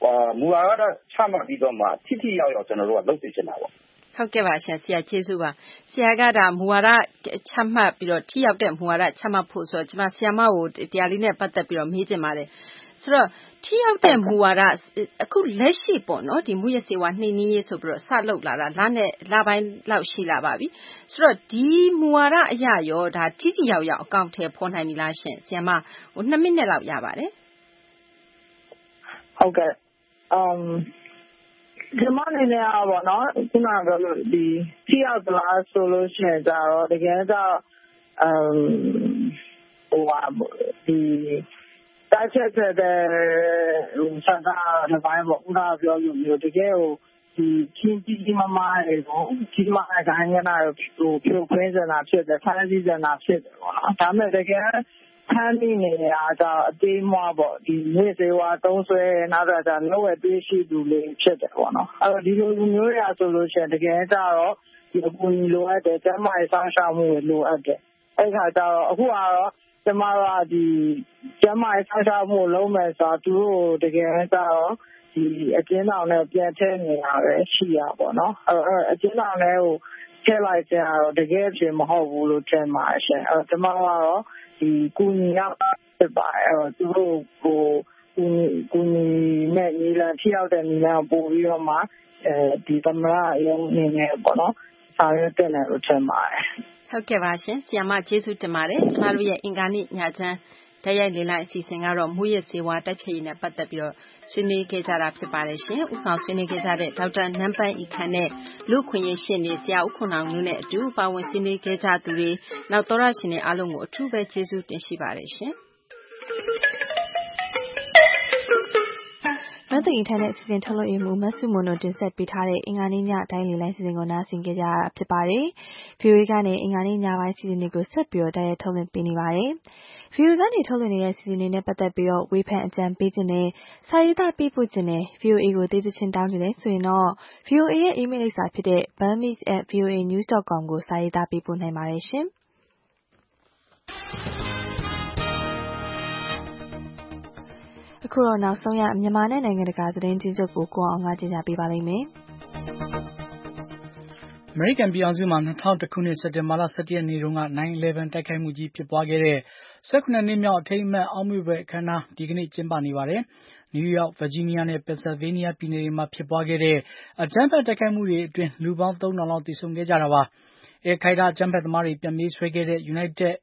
S7: မူဝါဒချမှတ်ပြီးတော့မှထိထိရောက်ရောက်ကျွန်တော်တို့ကလုပ်သိချင်တာပေါ့
S8: ဟုတ်ကဲ့ပါရှင်ဆရာကျေးဇူးပါဆရာကဒါမူဝါဒချမှတ်ပြီးတော့ထိရောက်တဲ့မူဝါဒချမှတ်ဖို့ဆိုတော့ကျွန်မဆရာမကိုတရားလေးနဲ့ပတ်သက်ပြီးတော့မေးချင်ပါတယ်ဆိုတော့ထိရောက်တဲ့မူဝါဒအခုလက်ရှိပေါ့နော်ဒီမူရစေဝါနှိမ်နည်းရေးဆိုပြီးတော့စလုပ်လာတာလပိုင်းလောက်ရှိလာပါပြီဆိုတော့ဒီမူဝါဒအရရောဒါထိထိရောက်ရောက်အကောင့်ထဲဖော်နိုင်ပြီလားရှင်ဆရာမ2 မိနစ်လောက်ရပါတယ်
S5: ဟုတ်ကဲ့ဒီမအနေနဲ့ပေါ့နော်ခုနကပြောလို့ဒီထိရောက်သလားဆိုလို့ရှိရင်ကြတော့တကယ်တော့ဒီတိုက်ချက်တဲ့စကားတစ်ပိုင်းပေါ့ဦးသားပြောလို့မျိုးတကယ်ကိုဒီကြီးမမားတွေကိုကြီးမားတဲ့ခိုင်းနေတာကိုဖြိုခွင်းစင်တာဖြစ်တယ်ဖမ်းဆီးစင်တာဖြစ်တယ်ပေါ့နော်ဒါမဲ့တကယ်ဖမ်းမိနေတာကအသေးမွားပေါ့ဒီမြေစေဝါသုံးဆွဲနောက်တော့ဒါလောဝဲပေးရှိသူလေးဖြစ်တယ်ပေါ့နော်အဲ့တော့ဒီလိုမျိုးရဆိုလို့ရှိရင်တကယ်ကြတော့ဒီအကူအညီလိုအပ်တယ်ကျန်းမာရေးဆောင်ရှားမှုတွေလိုအပ်တယ်အဲ့ခါကျတော့အခုကတော့ကျမတို့ဒီကျန်းမာရေးဆောင်ရှားမှုလုံးမယ်ဆိုတော့သူတို့တကယ်ကြတော့ဒီအကျဉ်းထောင်နဲ့ပြန်ထည့်နေတာပဲရှိရပေါ့နော်အဲ့အကျဉ်းထောင်နဲ့ကိုထည့်လိုက်ကြတော့တကယ်ဖြစ်မဟုတ်ဘူးလို့ထင်ပါရှင်အဲ့ကျမကတော့ဒီကူညီရဖြစ်ပါတယ်အဲ့တော့သူတို့ကိုကူညီနဲ့ညီလာထိရောက်တဲ့ညီလာပို့ပြီးတော့မှဒီသမရရုံးနေနေပေါ့နော်ဆောင်ရွက်တဲ့နယ်လို့ထင်ပါတယ်
S8: ဟုတ်ကဲ့ပါရှင်ဆီယမကျေးဇူးတင်ပါတယ်ကျမတို့ရဲ့အင်္ဂါနေ့ညချမ်းတိုက်ရိုက်လေ့လာအစီအစဉ်ကတော့မူရစေဝါတိုက်ဖြည့်ရေးနဲ့ပတ်သက်ပြီးတော့ဆွေးနွေးခဲ့ကြတာဖြစ်ပါတယ်ရှင်။ဥဆောင်ဆွေးနွေးခဲ့ကြတဲ့ဒေါက်တာနန်းပန်းဤခန့်နဲ့လူခွင့်ရေးရှင်နေဆရာဦးခွန်အောင်တို့နဲ့အတူပါဝင်ဆွေးနွေးခဲ့ကြသူတွေနောက်သောရရှင်တွေအားလုံးကိုအထူးပဲကျေးဇူးတင်ရှိပါတယ်ရှင်။
S2: နောက်တစ်ရင်ထိုင်တဲ့အစီအစဉ်ထုတ်လွှင့်မှုမဆုမွန်တို့တင်ဆက်ပေးထားတဲ့အင်္ဂါနေ့ညတိုင်းလေလိုင်းစီစဉ်ကိုနားဆင်ကြကြရတာဖြစ်ပါတယ်။ VOA ကနေအင်္ဂါနေ့ညပိုင်းစီစဉ်တွေကိုဆက်ပြီးတော့တိုက်ရိုက်ထုတ်လွှင့်ပေးနေပါတယ်။ VOA ကနေထုတ်လွှင့်နေတဲ့စီစဉ်တွေနဲ့ပတ်သက်ပြီးတော့ဝေဖန်အကြံပေးခြင်းနဲ့စာရေးသားပေးပို့ခြင်းနဲ့ VOA ကိုဒေသချင်းတောင်းခြင်းနဲ့ဆိုရင်တော့ VOA ရဲ့ email လိပ်စာဖြစ်တဲ့ burmese@voanews.com ကိုစာရေးသားပေးပို့နိုင်ပါတယ်ရှင်။အခုတော့နောက်ဆုံးရမြန်မာနဲ့နိုင်ငံတကာသတင်းချင်းချုပ်ကိုကိုအောင်ကကြေညာပေးပါလိမ့်မယ်
S3: ။အမေရိကန်ပြည်ထောင်စုမှာ2001ခုနှစ်စက်တင်ဘာလ17ရက်နေ့တုန်းက 9/11 တိုက်ခိုက်မှုကြီးဖြစ်ပွားခဲ့တဲ့18နှစ်မြောက်အထိမ်းအမှတ်အောက်မေ့ဖွယ်အခမ်းအနားဒီကနေ့ကျင်းပနေပါတယ်။နယူးယောက်၊ဗာဂျီးနီးယားနဲ့ပင်ဆယ်ဗေးနီးယားပြည်နယ်တွေမှာဖြစ်ပွားခဲ့တဲ့အကြမ်းဖက်တိုက်ခိုက်မှုတွေအတွင်းလူပေါင်း3000လောက်သေဆုံးခဲ့ကြတာပါ။ခိုက်တာအကြမ်းဖက်သမားတွေပြန်ပြေးဆွဲခဲ့တဲ့ United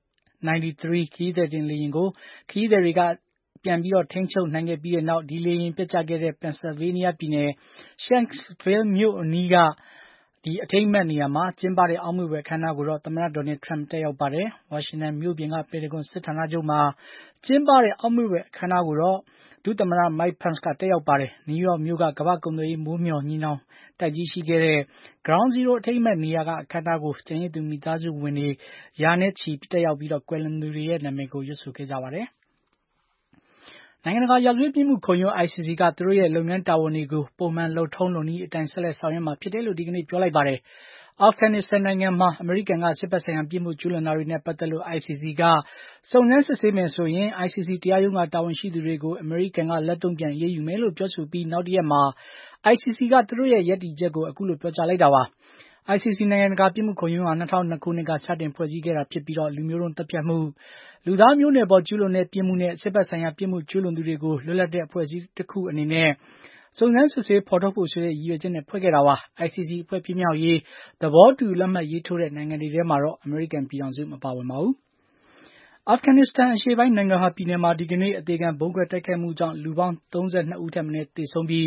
S3: 93 ခရီးသည်တင်လေယာဉ်ကိုခရီးသည်တွေကပြန်ပြီးတော့ထိန်းချုပ်နိုင်ခဲ့ပြီးတဲ့နောက်ဒီလေယာဉ်ပျက်ကျခဲ့တဲ့ပင်ဆယ်ဗေးနီးယားပြည်နယ် Shanksville မြို့အနီးကဒီအထိမ်းအမှတ်နေရာမှာကျင်းပတဲ့အောက်မေ့ဖွယ်အခမ်းအနားကိုတော့သမ္မတဒေါ်နယ်ထရမ့်တက်ရောက်ပါတယ်။ဝါရှင်တန်မြို့ပြင်ကပင်တဂွန်စစ်ဌာနချုပ်မှာကျင်းပတဲ့အောက်မေ့ဖွယ်အခမ်းအနားကိုတော့ဒုသမ္မတ Mike Pence ကတက်ရောက်ပါတယ်။နယူးယောက်မြို့ကကမ္ဘာ့ကုန်သွယ်ရေးမိုးမျှော်ညီနောင်တိုက်ကြီးရှိခဲ့တဲ့ Ground Zero အထိမ်းအမှတ်နေရာကအခမ်းအနားကိုကျန်ရစ်သူမိသားစုဝင်တွေရာနဲ့ချီတက်ရောက်ပြီးတော့ကွယ်လွန်သူတွေရဲ့နာမည်ကိုရွတ်ဆိုခဲ့ကြပါတယ်။နိုင်ငံတကာရာဇဝတ်ပြစ်မှုခုံရုံး ICC ကသူတို့ရဲ့လုပ်ငန်းတာဝန်တွေကိုပုံမှန်လုပ်ထုံးလုပ်နည်းအတိုင်းဆက်လက်ဆောင်ရွက်မှာဖြစ်တယ်လို့ဒီကနေ့ပြောလိုက်ပါတယ်။အာဖဂန်နစ္စတန်နိုင်ငံမှာအမေရိကန်ကစစ်ဘက်ဆိုင်ရာပြစ်မှုကျူးလွန်တာတွေနဲ့ပတ်သက်လို့ ICC ကစုံစမ်းစစ်ဆေးမယ်ဆိုရင် ICC တရားရုံးကတာဝန်ရှိသူတွေကိုအမေရိကန်ကလက်တုံ့ပြန်အရေးယူမယ်လို့ပြောဆိုပြီးနောက်တရက်မှာ ICC ကသူတို့ရဲ့ရပ်တည်ချက်ကိုအခုလိုပြောကြားလိုက်တာပါ။ ICC နိုင်ငံတကာပြစ်မှုခုံရုံးဟာ2002ခုနှစ်ကစတင်ဖွဲ့စည်းခဲ့တာဖြစ်ပြီးတော့လူမျိုးတုံးသတ်ဖြတ်မှုလူသားမျိုးနွယ်ပေါ်ကျူးလွန်တဲ့ပြစ်မှုနဲ့စစ်ဘက်ဆိုင်ရာပြစ်မှုကျူးလွန်သူတွေကိုလွတ်လပ်တဲ့အဖွဲ့အစည်းတစ်ခုအနေနဲ့စုံစမ်းစစ်ဆေးဖော်ထုတ်ဖို့ဆိုတဲ့ရည်ရွယ်ချက်နဲ့ဖွဲ့ခဲ့တာပါ။ ICC အဖွဲ့ပြမြောက်ရေးသဘောတူလက်မှတ်ရေးထိုးတဲ့နိုင်ငံတွေထဲမှာတော့အမေရိကန်ပြည်ထောင်စုမပါဝင်ပါဘူး။အာဖဂန်နစ္စတန်အရှေ့ပိုင်းနိုင်ငံဟာပြည်နယ်မှာဒီကနေ့အသေးခံဗုံးခွဲတိုက်ခိုက်မှုကြောင့်လူပေါင်း32ဦးထက်မနည်းသေဆုံးပြီး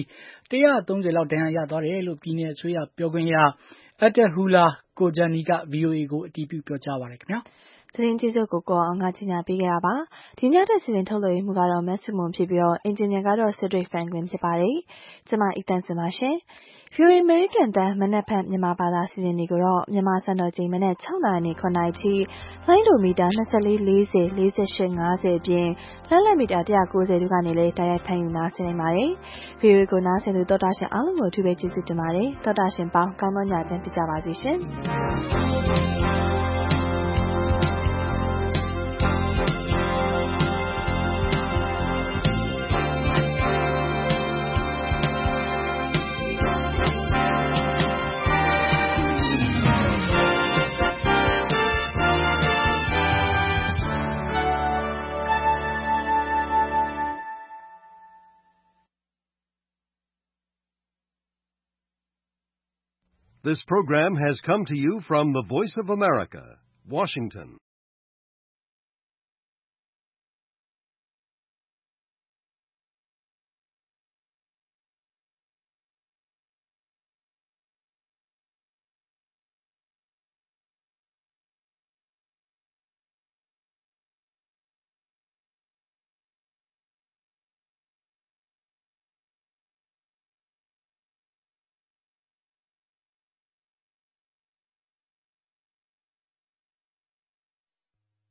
S3: 130လောက်ဒဏ်ရာရသွားတယ်လို့ပြည်နယ်အစိုးရပြောခွင့်ရAttaullah Kojani က VOA ကိုအတည်ပြုပြောကြားပါတယ်ခင်ဗျာ
S2: ။သတင်းကျေးဇူးကိုအောင်ကကြီးညာပေးခဲ့တာပါ။ဒီညတဲ့စီစဉ်ထုတ်လွှင့်မှုကတော့မက်ဆုမွန်ဖြစ်ပြီးတော့အင်ဂျင်နီယာကတော့ Cedric Franklin ဖြစ်ပါတယ်။ကျွန်မအီတန်စင်ပါရှင်။ VOA အမေရိကန်တန်မနက်ဖြန်မြန်မာဘာသာစီစဉ်တွေကိုတော့မြန်မာစံတော်ချိန်မနက်6နာရီနဲ့9နာရီထိလိုင်းဒိုမီတာ24 40 48 50အပြင်လမ်းလက်မီတာ190တို့ကနေလည်းတိုက်ရိုက်ဖမ်းယူနားဆင်နိုင်ပါတယ်။ VOA ကိုနားဆင်သူတော်တာရှင်အားလုံးကိုအထူးပဲကျေးဇူးတင်ပါတယ်။တော်တာရှင်ပေါင်းကောင်းသောညချမ်းဖြစ်ကြပါစေရှင်။
S4: This program has come to you from the Voice of America, Washington.